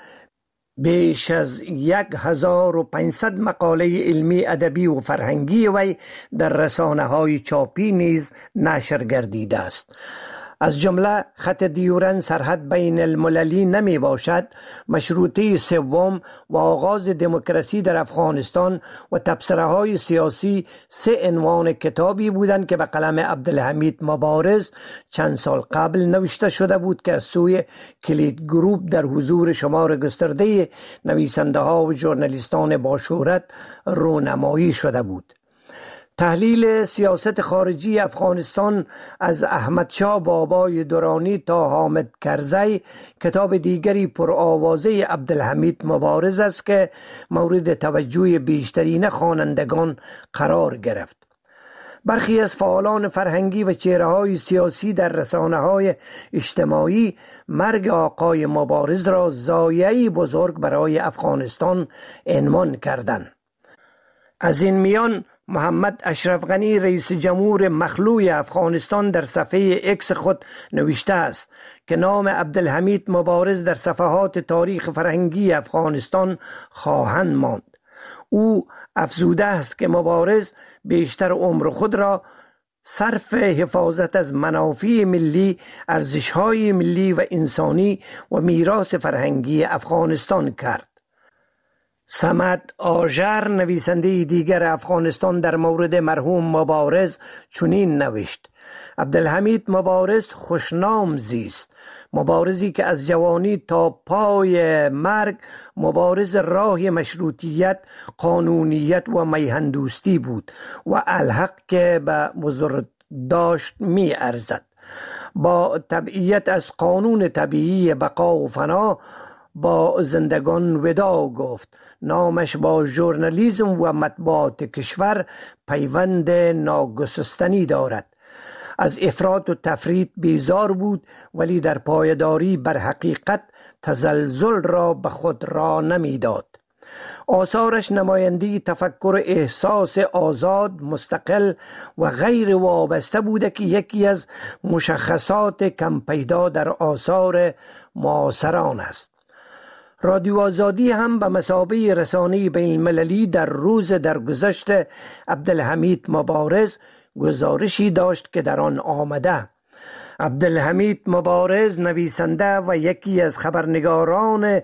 بیش از یک هزار و پانصد مقاله علمی، ادبی و فرهنگی وی در رسانه‌های چاپی نیز نشر گردیده است. از جمله خط دیورن سرحد بین المللی نمی باشد، مشروطه سوم و آغاز دموکراسی در افغانستان و تبصره های سیاسی سه عنوان کتابی بودند که به قلم عبدالحمید مبارز چند سال قبل نوشته شده بود که از سوی کلید گروپ در حضور شمار گسترده نویسنده ها و ژورنالیستان با شهرت رونمایی شده بود. تحلیل سیاست خارجی افغانستان از احمد شاه بابای درانی تا حامد کرزی کتاب دیگری پرآوازه عبدالحمید مبارز است که مورد توجه بیشترین خوانندگان قرار گرفت. برخی از فعالان فرهنگی و چهره‌های سیاسی در رسانه‌های اجتماعی مرگ آقای مبارز را ضایعه‌ای بزرگ برای افغانستان عنوان کردند. از این میان محمد اشرف غنی رئیس جمهور مخلوع افغانستان در صفحه اکس خود نوشته است که نام عبدالحمید مبارز در صفحات تاریخ فرهنگی افغانستان خواهند ماند. او افزوده است که مبارز بیشتر عمر خود را صرف حفاظت از منافع ملی، ارزش‌های ملی و انسانی و میراث فرهنگی افغانستان کرد. صمد آژر نویسنده دیگر افغانستان در مورد مرحوم مبارز چنین نوشت: عبدالحمید مبارز خوشنام زیست، مبارزی که از جوانی تا پای مرگ مبارز راه مشروطیت، قانونیت و میهندوستی بود و الحق که به بزرگ داشت می ارزد. با تبعیت از قانون طبیعی بقا و فنا با زندگان وداع گفت. نامش با ژورنالیسم و مطبوعات کشور پیوند ناگسستنی دارد. از افراط و تفرید بیزار بود، ولی در پایداری بر حقیقت تزلزل را به خود را نمیداد. آثارش نماینده تفکر احساس آزاد، مستقل و غیر وابسته بوده که یکی از مشخصات کم پیدا در آثار معاصران است. رادیو آزادی هم به مثابه رسانه بین المللی در روز درگذشت عبدالحمید مبارز گزارشی داشت که در آن آمده: عبدالحمید مبارز نویسنده و یکی از خبرنگاران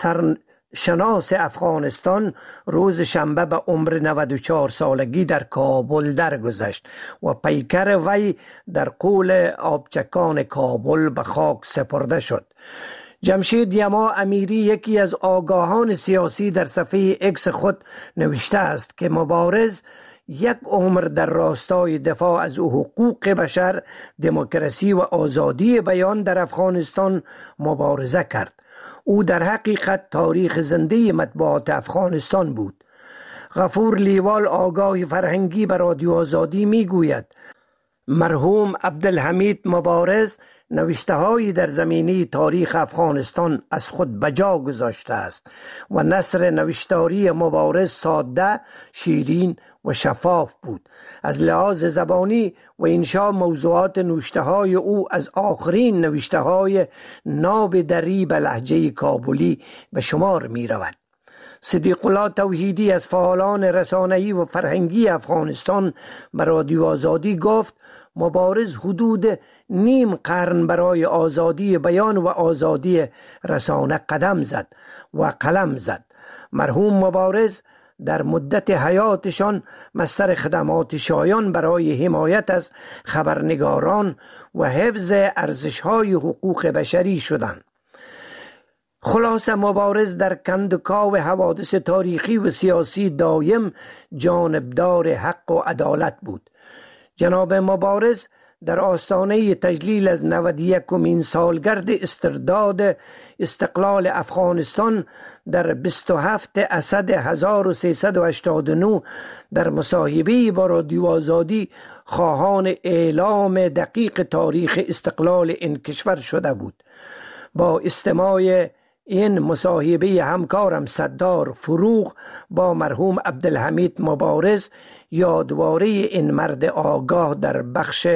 سرشناس افغانستان روز شنبه به عمر نود و چهار سالگی در کابل درگذشت و پیکر وی در قول آبچکان کابل به خاک سپرده شد. جمشید یما امیری یکی از آگاهان سیاسی در صفحه اکس خود نوشته است که مبارز یک عمر در راستای دفاع از حقوق بشر، دموکراسی و آزادی بیان در افغانستان مبارزه کرد. او در حقیقت تاریخ زنده مطبوعات افغانستان بود. غفور لیوال آگاه فرهنگی بر رادیو آزادی می گوید مرحوم عبدالحمید مبارز نوشته‌هایی در زمینه تاریخ افغانستان از خود بجا گذاشته است و نثر نوشتاری مبارز ساده، شیرین و شفاف بود. از لحاظ زبانی و انشاء موضوعات نوشته‌های او از آخرین نوشته‌های ناب دری به لهجه کابلی به شمار می رود. صدیق الله توحیدی از فعالان رسانه‌ای و فرهنگی افغانستان به رادیو آزادی گفت مبارز حدود نیم قرن برای آزادی بیان و آزادی رسانه قدم زد و قلم زد. مرحوم مبارز در مدت حیاتشان مصدر خدمات شایان برای حمایت از خبرنگاران و حفظ ارزش‌های حقوق بشری شدند. خلاصه مبارز در کندوکاو حوادث تاریخی و سیاسی دایم جانبدار حق و عدالت بود. جناب مبارز در آستانه تجلیل از نود و یکمین سالگرد استرداد استقلال افغانستان در بیست و هفتم اسد هزار و سیصد و هشتاد و نه در مصاحبه‌ای با رادیو آزادی خواهان اعلام دقیق تاریخ استقلال این کشور شده بود. با استماع این مصاحبه همکارم صدار فروغ با مرحوم عبدالحمید مبارز یادواره این مرد آگاه در بخش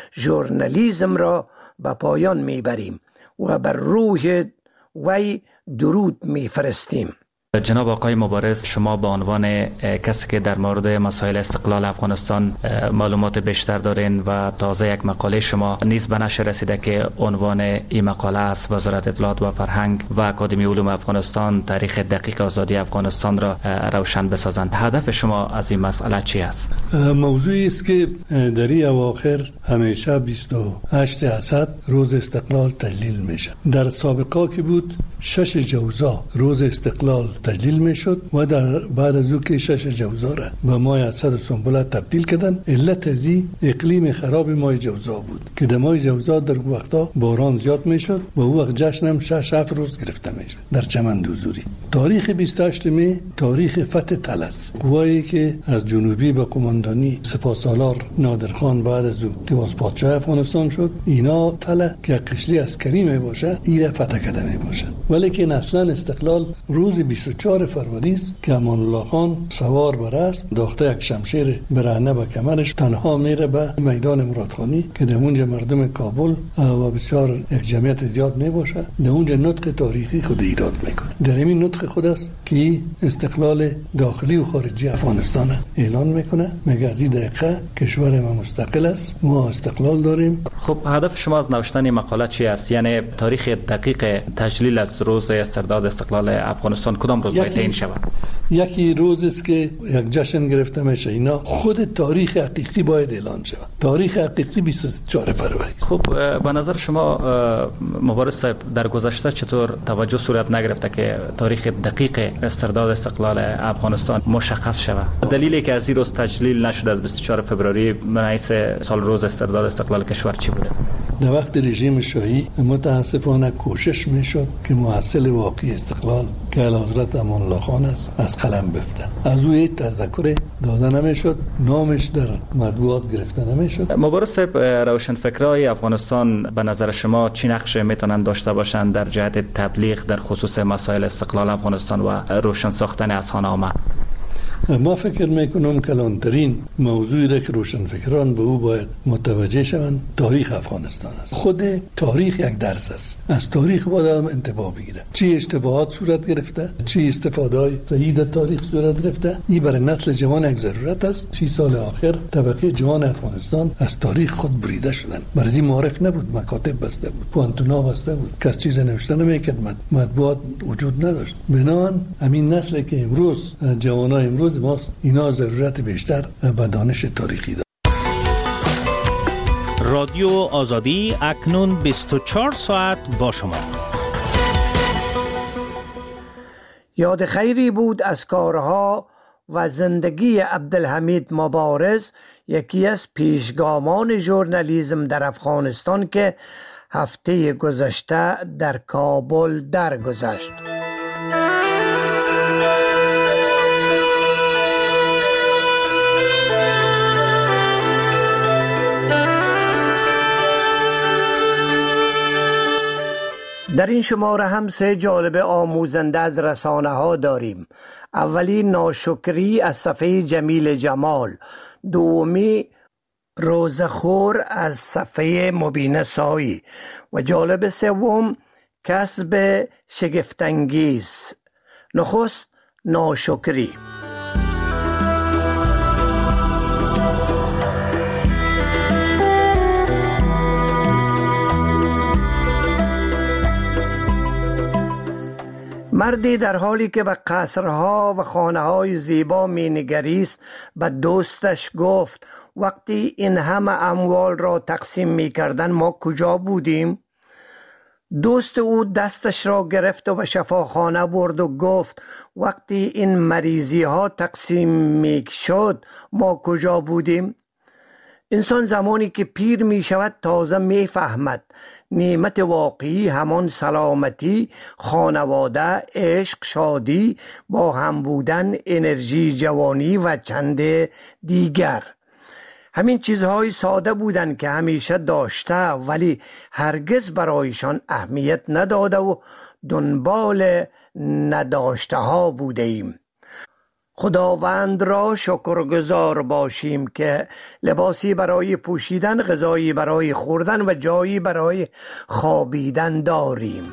ژورنالیسم را به پایان میبریم و بر روح وی درود میفرستیم.
جناب آقای مبارز، شما به عنوان کسی که در مورد مسائل استقلال افغانستان معلومات بیشتر دارین و تازه یک مقاله شما نیز به نشر رسیده که عنوان این مقاله است وزارت اطلاعات و فرهنگ و اکادمی علوم افغانستان تاریخ دقیق آزادی افغانستان را روشن بسازند. هدف شما از این مسئله چی است؟
موضوعی است که در این اواخر همیشه بیست و هشتم اسد روز استقلال تجلیل میشه. در سابقه که بود شش جوزا روز استقلال تجلیل میشد و در بعد از او که شش جوزا را به ماه اسد و سنبله تبدیل کردن. علت ازی اقلیم خراب ماه جوزا بود که در ماه جوزا در وقتا باران زیاد میشد و او وقت جشن هم شش هفت روز گرفته میشد در چمن حضوری. تاریخ بیست و هشت می تاریخ فتح طلس، قوایی که از جنوبی به قماندانی سپاسالار نادرخان بعد از او که باز پادشاه افغانستان شد، اینا طلع که قشری عسکری می باشه ایره فتح کرده می باشه. ولی که اصلا استقلال روز بیست و چهار فروری است که امان الله خان سوار بر اسب داخته یک شمشیر برهنه به کمرش تنها میره به میدان مرادخانی که در اونجا مردم کابل و بسیار یک جمعیت زیاد می باشه، در اونجا نطق تاریخی خود ایراد میکنه. در این نطق خود است که استقلال داخلی و خارجی افغانستان اعلان میکنه، میگه از این دقیقه کشور ما مستقل است، ما استقلال داریم.
خب هدف شما از نوشتن مقاله چی است؟ یعنی تاریخ دقیق تجلیل از روز استرداد استقلال افغانستان کدام روز باید تعیین شود؟
یکی روز است که یک جشن گرفته میشه. اینا خود تاریخ حقیقی باید اعلان شود. تاریخ حقیقی بیست و چهار فروری.
خب به نظر شما مبارز صاحب در گذشته چطور توجه صورت نگرفته که تاریخ دقیق استرداد استقلال افغانستان مشخص شود؟ دلیلی که از این روز تجلیل نشد از بیست و چهار فوریه به حیث سال روز استرداد استقلال کشور چی بوده؟
در وقت رژیم شاهی متاسفانه کوشش میشد که محصل واقعی استقلال که اعلیحضرت امان الله خان است از قلم بفته. از او هیچ تذکر داده نمیشد، نامش در مطبوعات گرفته نمیشد.
مبارز صاحب، روشنفکرای افغانستان به نظر شما چی نقش میتونن داشته باشند در جهت تبلیغ در خصوص مسائل استقلال افغانستان و روشن ساختن اذهان‌عامه؟
ما فکر میکنم کلانترین موضوعی را که روشنفکران به او باید متوجه شوند تاریخ افغانستان است. خود تاریخ یک درس است. از تاریخ باید آدم انتباه بگیره. چی اشتباهات صورت گرفته، چی استفاده‌های صحیح در تاریخ صورت گرفته. این برای نسل جوان یک ضرورت است. سی سال آخر طبقه جوان افغانستان از تاریخ خود بریده شدند. برای این معرف نبود، مکاتب بسته بود، پوانتونا بسته بود، کس چیز نوشته نمیکرد، مطبوعات وجود نداشت. بنابراین همین نسل که امروز جوانای امروز ماست، اینا ضرورت بیشتر به دانش تاریخی دارند.
رادیو آزادی اکنون بیست و چهار ساعت با شما.
یاد خیری بود از کارها و زندگی عبدالحمید مبارز، یکی از پیشگامان ژورنالیسم در افغانستان که هفته گذشته در کابل درگذشت. در این شماره هم سه جالب آموزنده از رسانه ها داریم. اولی ناشکری از صفحه جمیل جمال، دومی روزخور از صفحه مبینه سایی و جالب سوم کسب شگفت‌انگیز. نخست ناشکری. مردی در حالی که به قصرها و خانه‌های زیبا می‌نگریست به دوستش گفت وقتی این همه اموال را تقسیم می‌کردند ما کجا بودیم؟ دوست او دستش را گرفت و به شفاخانه برد و گفت وقتی این مریضی‌ها تقسیم می‌شد ما کجا بودیم؟ انسان زمانی که پیر می شود تازه می فهمد نعمت واقعی همان سلامتی، خانواده، عشق، شادی، با هم بودن، انرژی، جوانی و چند دیگر. همین چیزهای ساده بودند که همیشه داشته ولی هرگز برایشان اهمیت نداده و دنبال نداشته ها بوده ایم. خداوند را شکرگزار باشیم که لباسی برای پوشیدن، غذایی برای خوردن و جایی برای خوابیدن داریم.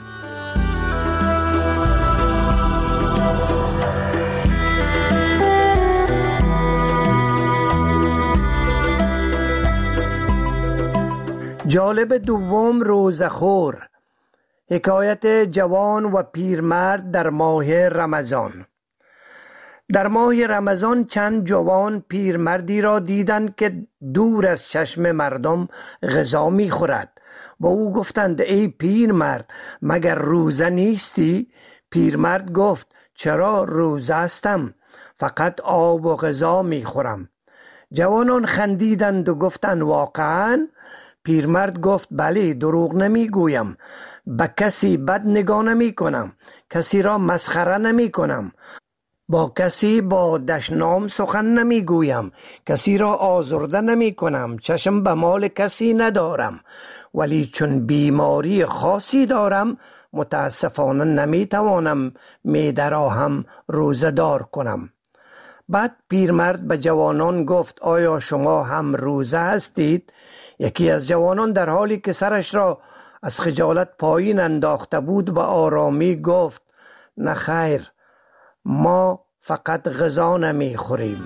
جالب دوم روزخور، حکایت جوان و پیرمرد در ماه رمضان. در ماه رمضان چند جوان پیرمردی را دیدند که دور از چشم مردم غذا می خورد. با او گفتند ای پیرمرد مگر روزه نیستی؟ پیرمرد گفت چرا روزه هستم، فقط آب و غذا می خورم. جوانان خندیدند و گفتند واقعا؟ پیرمرد گفت بله، دروغ نمی گویم، به کسی بد نگاه نمی کنم، کسی را مسخره نمی کنم، با کسی با دشنام سخن نمی گویم، کسی را آزرده نمی کنم، چشم به مال کسی ندارم، ولی چون بیماری خاصی دارم متاسفانه نمی توانم معده را هم روزه دار کنم. بعد پیرمرد به جوانان گفت آیا شما هم روزه هستید؟ یکی از جوانان در حالی که سرش را از خجالت پایین انداخته بود به آرامی گفت نه خیر، ما فقط غذا نمی خوریم.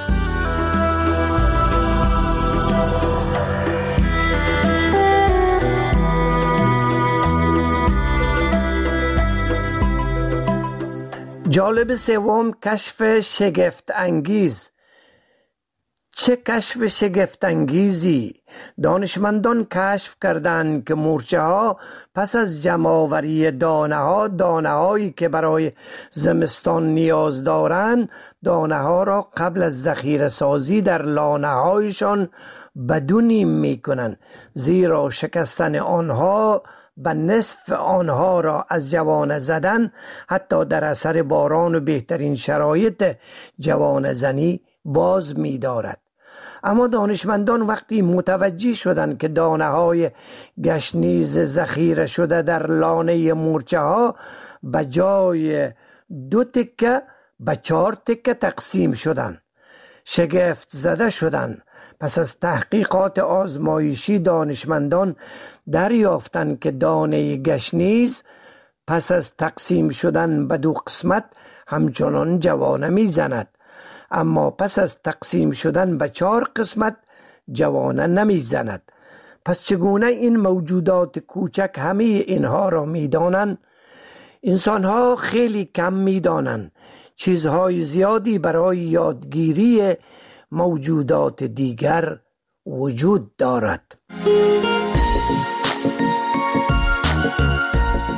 جالب سوم کشف شگفت انگیز. چه کشف شگفت انگیزی! دانشمندان کشف کردند که مورچه ها پس از جمع‌آوری دانه ها دانه هایی که برای زمستان نیاز دارند دانه ها را قبل از ذخیره سازی در لانه هایشان بدونیم می کنند، زیرا شکستن آنها به نصف آنها را از جوانه زدن حتی در اثر باران و بهترین شرایط جوانه زنی باز می دارد. اما دانشمندان وقتی متوجه شدند که دانه های گشنیز ذخیره شده در لانه مورچه ها به جای دو تکه به چهار تکه تقسیم شدند، شگفت زده شدند. پس از تحقیقات آزمایشی دانشمندان دریافتند که دانه گشنیز پس از تقسیم شدن به دو قسمت همچنان جوانه می زند، اما پس از تقسیم شدن به چهار قسمت جوانه نمی زند. پس چگونه این موجودات کوچک همه اینها را می دانند؟ انسان ها خیلی کم می دانند. چیزهای زیادی برای یادگیری موجودات دیگر وجود دارد.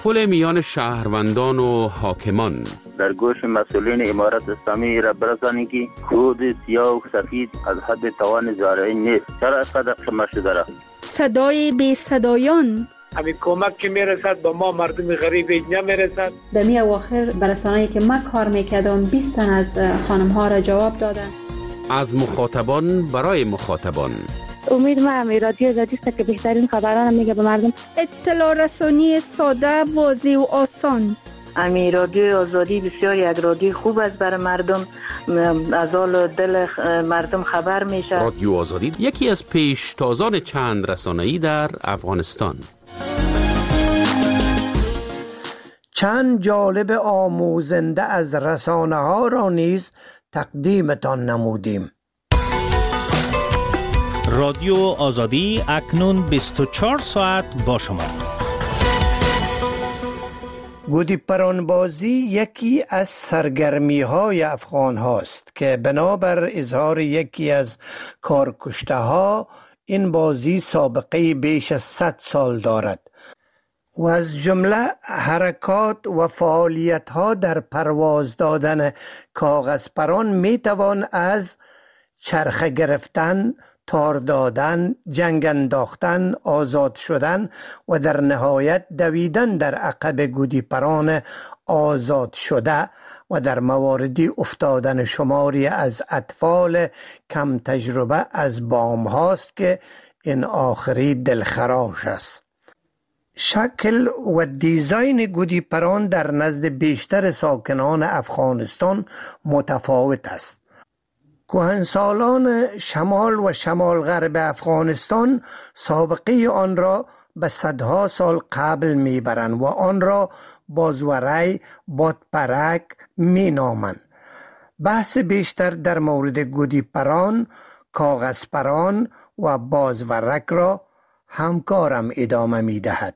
پل میان شهروندان و حاکمان.
در گوش مسئولین امارت اسلامی را برسانید که کود سیاه و سفید از حد توان زارعین نیست. چرا از قدر شما شده را؟
صدای بی صدایان.
همین کمک که میرسد به ما مردم غریب نمیرسد.
در می اواخر برسانه‌ای که ما کار میکردم بیست تن از خانم ها را جواب دادن.
از مخاطبان برای مخاطبان.
امید ما همی رادیو آزادی است که بهترین خبران میگه به مردم.
اطلاع رسانی ساده، واضح و آسان.
امی رادیو آزادی بسیار یک رادیو خوب است برای مردم، از حال دل مردم خبر میشه.
رادیو آزادی یکی از پیشتازان چند رسانه‌ای در افغانستان.
چند جالب آموزنده از رسانه ها را نیز تقدیمتان نمودیم.
رادیو آزادی اکنون بیست و چهار ساعت با شما.
گودی پرانبازی یکی از سرگرمی های افغان هاست که بنابر اظهار یکی از کارکشته ها این بازی سابقه بیش از صد سال دارد و از جمله حرکات و فعالیت ها در پرواز دادن کاغذ پران می توان از چرخه گرفتن، تار دادن، جنگ انداختن، آزاد شدن و در نهایت دویدن در عقب گودی پران آزاد شده و در مواردی افتادن شماری از اطفال کم تجربه از بام هاست که این آخری دلخراش است. شکل و دیزاین گودی پران در نزد بیشتر ساکنان افغانستان متفاوت است. کهنسالان شمال و شمال غرب افغانستان سابقه آن را به صدها سال قبل میبرند و آن را بازوری بادپرک می نامند. بحث بیشتر در مورد گودی پران، کاغذ پران و بازورک را همکارم ادامه می دهد.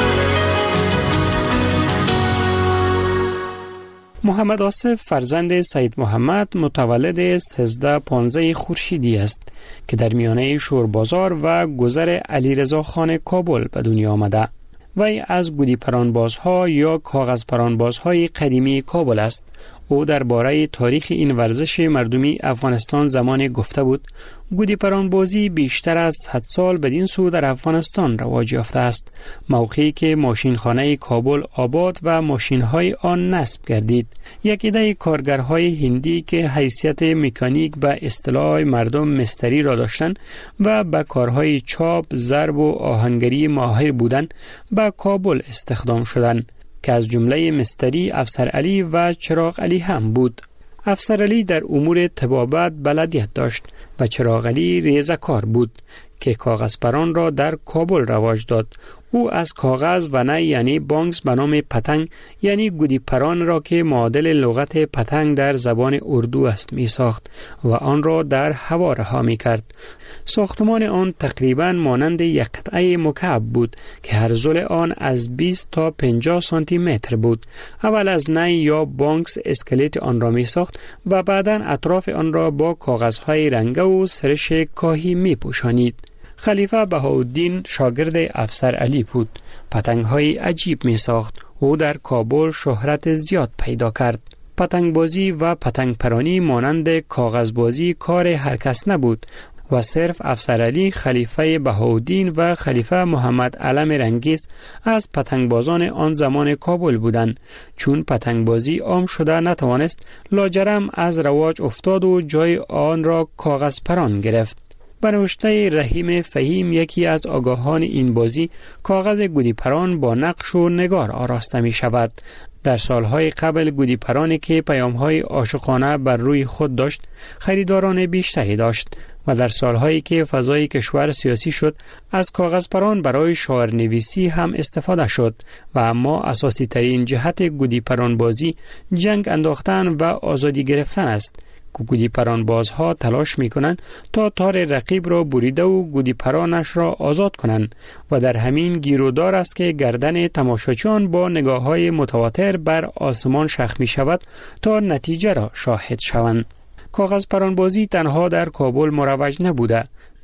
محمد آصف فرزند سید محمد متولد سیزده پانزده خورشیدی است که در میانه شوربازار و گذر علیرضا خان کابل به دنیا آمده. وی از گودی پرانبازها یا کاغذ پرانبازهای قدیمی کابل است. او درباره تاریخ این ورزش مردمی افغانستان زمان گفته بود: گودی پرانبازی بیشتر از صد سال بدین سو در افغانستان رواج یافته است، موقعی که ماشینخانه کابل آباد و ماشینهای آن نصب گردید. یک عده کارگرهای هندی که حیثیت مکانیک به اصطلاح مردم مستری را داشتند و به کارهای چاپ، ضرب و آهنگری ماهر بودند به کابل استخدام شدند که از جمله مستری افسر علی و چراغ علی هم بود. افسر علی در امور طبابت بلدیت داشت و چراغ علی ریزه‌کار بود که کاغذ پران را در کابل رواج داد. او از کاغذ و نه یعنی بانکس به نام پتنگ یعنی گودی پران را که معادل لغت پتنگ در زبان اردو است می ساخت و آن را در هوا رها می کرد. ساختمان آن تقریبا مانند یک قطعه مکعب بود که هر زل آن از بیست تا پنجاه سانتی متر بود. اول از نی یا بانکس اسکلت آن را می ساخت و بعدا اطراف آن را با کاغذهای رنگه و سرش کاهی می پوشانید. خلیفه بهاءالدین شاگرد افسر علی بود. پتنگ‌های عجیب می ساخت. او در کابل شهرت زیاد پیدا کرد. پتنگ بازی و پتنگ پرانی مانند کاغذ بازی کار هر کس نبود و صرف افسر علی، خلیفه بهاءالدین و خلیفه محمد علم رنگیز از پتنگ بازان آن زمان کابل بودند. چون پتنگ بازی عام شده نتوانست، لاجرم از رواج افتاد و جای آن را کاغذ پران گرفت. به نوشته رحیم فهیم، یکی از آگاهان این بازی، کاغذ گودی پران با نقش و نگار آراسته می شود. در سالهای قبل گودی پرانی که پیامهای عاشقانه بر روی خود داشت خریداران بیشتری داشت و در سالهایی که فضای کشور سیاسی شد از کاغذ پران برای شعارنویسی هم استفاده شد و اما اساسی ترین جهت گودی پران بازی جنگ انداختن و آزادی گرفتن است. گودی پران بازها تلاش می کنند تا تار رقیب را بریده و گودی پرانش را آزاد کنند و در همین گیرودار است که گردن تماشاچیان با نگاه های متواتر بر آسمان شخ می شود تا نتیجه را شاهد شوند. کاغذ پران بازی تنها در کابل مروج نبوده.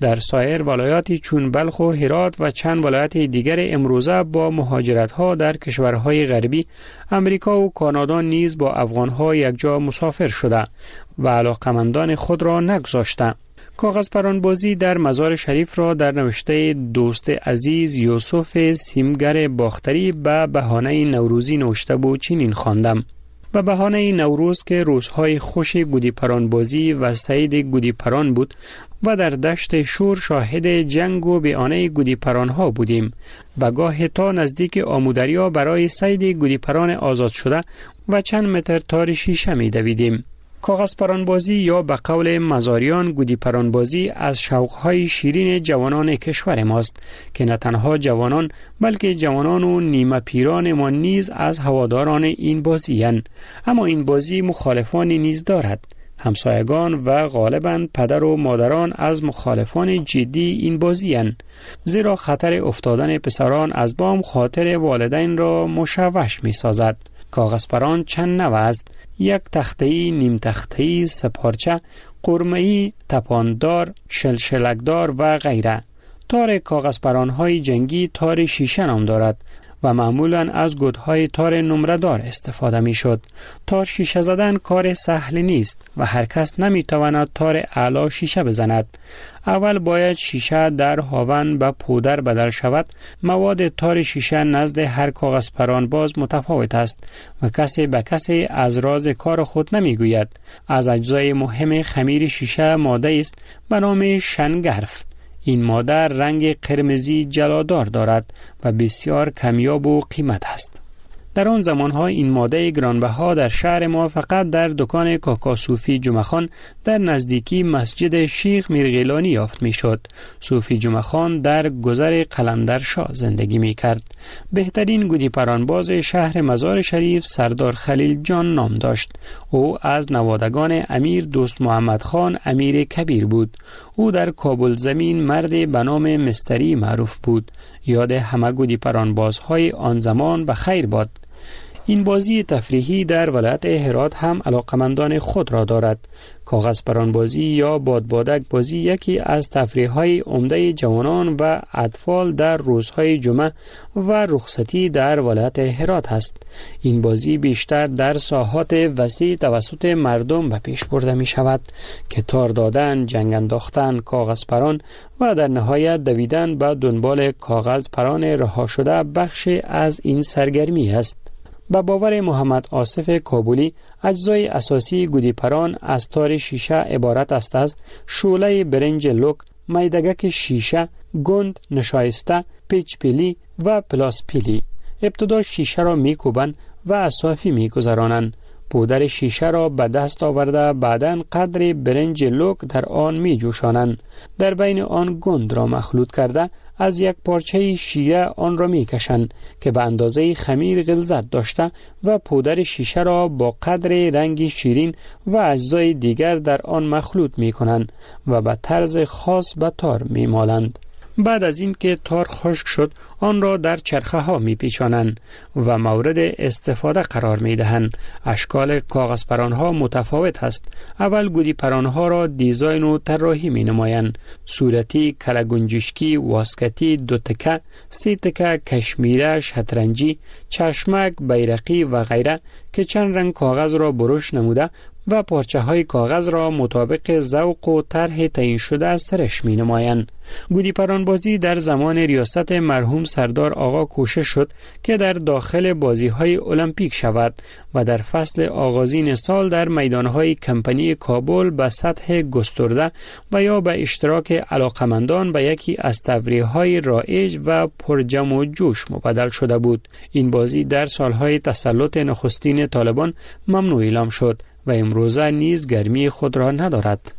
در سایر ولایاتی چون بلخ و هرات و چند ولایت دیگر امروزه با مهاجرت‌ها در کشورهای غربی، امریکا و کانادا نیز با افغان‌ها یکجا مسافر شده و علاقمندان خود را نگذاشته. کاغذ پرانبازی در مزار شریف را در نوشته دوست عزیز یوسف سیمگر باختری به بهانه نوروزی نوشته بود چنین خواندم: به بهانه نوروز که روزهای خوش گودی پرانبازی و صید گودی پران بود و در دشت شور شاهد جنگ و بیانه گودی پرانها بودیم و گاه تا نزدیک آمودریا برای صید گودی پران آزاد شده و چند متر تار شیشه می دویدیم. کاغذ پرانبازی یا به قول مزاریان گودی پرانبازی از شوقهای شیرین جوانان کشور ماست که نه تنها جوانان بلکه جوانان و نیمه پیران ما نیز از هواداران این بازی هستند. اما این بازی مخالفانی نیز دارد. همسایگان و غالباً پدر و مادران از مخالفان جدی این بازی هستند، زیرا خطر افتادن پسران از بام خاطر والدین را مشوش می سازد. کاغذ پران چند نوع است: یک تخته‌ای، نیم تخته‌ای، سپارچه، قرمه‌ای، تپاندار، شلشلکدار و غیره. تار کاغذ پران‌های جنگی تار شیشه نام دارد و معمولاً از گودهای تار نمره‌دار استفاده می‌شد. تار شیشه زدن کار سهل نیست و هر کس نمی‌تواند تار اعلی شیشه بزند. اول باید شیشه در هاون به پودر بدل شود. مواد تار شیشه نزد هر کاغذ پرانباز متفاوت است و کسی به کسی از راز کار خود نمی‌گوید. از اجزای مهم خمیر شیشه ماده است به نام شنگرف. این ماده رنگ قرمزی جلادار دارد و بسیار کمیاب و قیمت است. در آن زمانها این ماده گرانبها در شهر ما فقط در دکان کاکا صوفی جمعه خان در نزدیکی مسجد شیخ میرغیلانی یافت می شد. صوفی جمعه خان در گذر قلندرشاه زندگی می کرد. بهترین گودی پرانباز شهر مزار شریف سردار خلیل جان نام داشت. او از نوادگان امیر دوست محمد خان امیر کبیر بود. او در کابل زمین مرد به نام مستری معروف بود. یاد همه گودی پرانبازهای آن زمان به خیر باد. این بازی تفریحی در ولایت هرات هم علاقمندان خود را دارد. کاغذ پرانبازی یا بادبادک بازی یکی از تفریح‌های عمده جوانان و اطفال در روزهای جمعه و رخصتی در ولایت هرات است. این بازی بیشتر در ساحات وسیع توسط مردم به پیش برده می شود که تار دادن، جنگ انداختن، کاغذ پران و در نهایت دویدن به دنبال کاغذ پران رها شده بخشی از این سرگرمی است. به باور محمد آصف کابلی، اجزای اساسی گودی پران از تار شیشه عبارت است از شعله برنج لوک، میدگک شیشه، گند نشایسته، پیچ پیلی و پلاس پیلی. ابتدا شیشه را میکوبند و اصافی میگذرانند. پودر شیشه را به دست آورده بعداً قدر برنج لوک در آن می جوشانند. در بین آن گند را مخلوط کرده از یک پارچه شیره آن را می کشند که به اندازه خمیر غلظت داشته و پودر شیشه را با قدر رنگ شیرین و اجزای دیگر در آن مخلوط می کنند و به طرز خاص به تار می مالند. بعد از این که تار خشک شد آن را در چرخه ها می پیچانند و مورد استفاده قرار می دهند. اشکال کاغذ پران ها متفاوت است. اول گودی پران ها را دیزاین و طراحی می نمایند. صورتی، کلگنجشکی، واسکتی، دو تکه، سی تکه، کشمیره، شطرنجی، چشمک، بیرقی و غیره که چند رنگ کاغذ را برش نموده و پارچه های کاغذ را مطابق ذوق و طرح تعیین شده سرش می نمایند. گودی پرانبازی در زمان ریاست مرحوم سردار آقا کوشش شد که در داخل بازی های المپیک شود و در فصل آغازین سال در میدانهای کمپانی کابل به سطح گسترده و یا به اشتراک علاقمندان به یکی از تفریح‌های رایج و پرجم و جوش مبدل شده بود. این بازی در سالهای تسلط نخستین طالبان ممنوع اعلام شد و امروزه نیز گرمی خود را ندارد.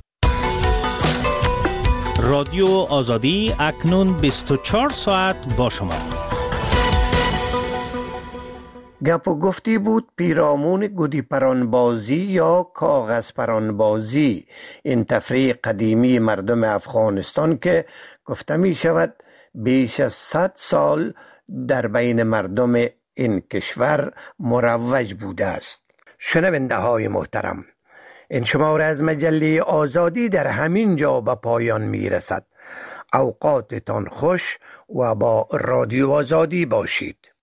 رادیو آزادی اکنون بیست و چهار ساعت با شما.
گپ و گفتی بود پیرامون گودی پرانبازی یا کاغذ پرانبازی، این تفریح قدیمی مردم افغانستان که گفته می شود بیش از صد سال در بین مردم این کشور مروج بوده است. شنونده های محترم، این شماره از مجله آزادی در همین جا به پایان می رسد. اوقاتتان خوش و با رادیو آزادی باشید.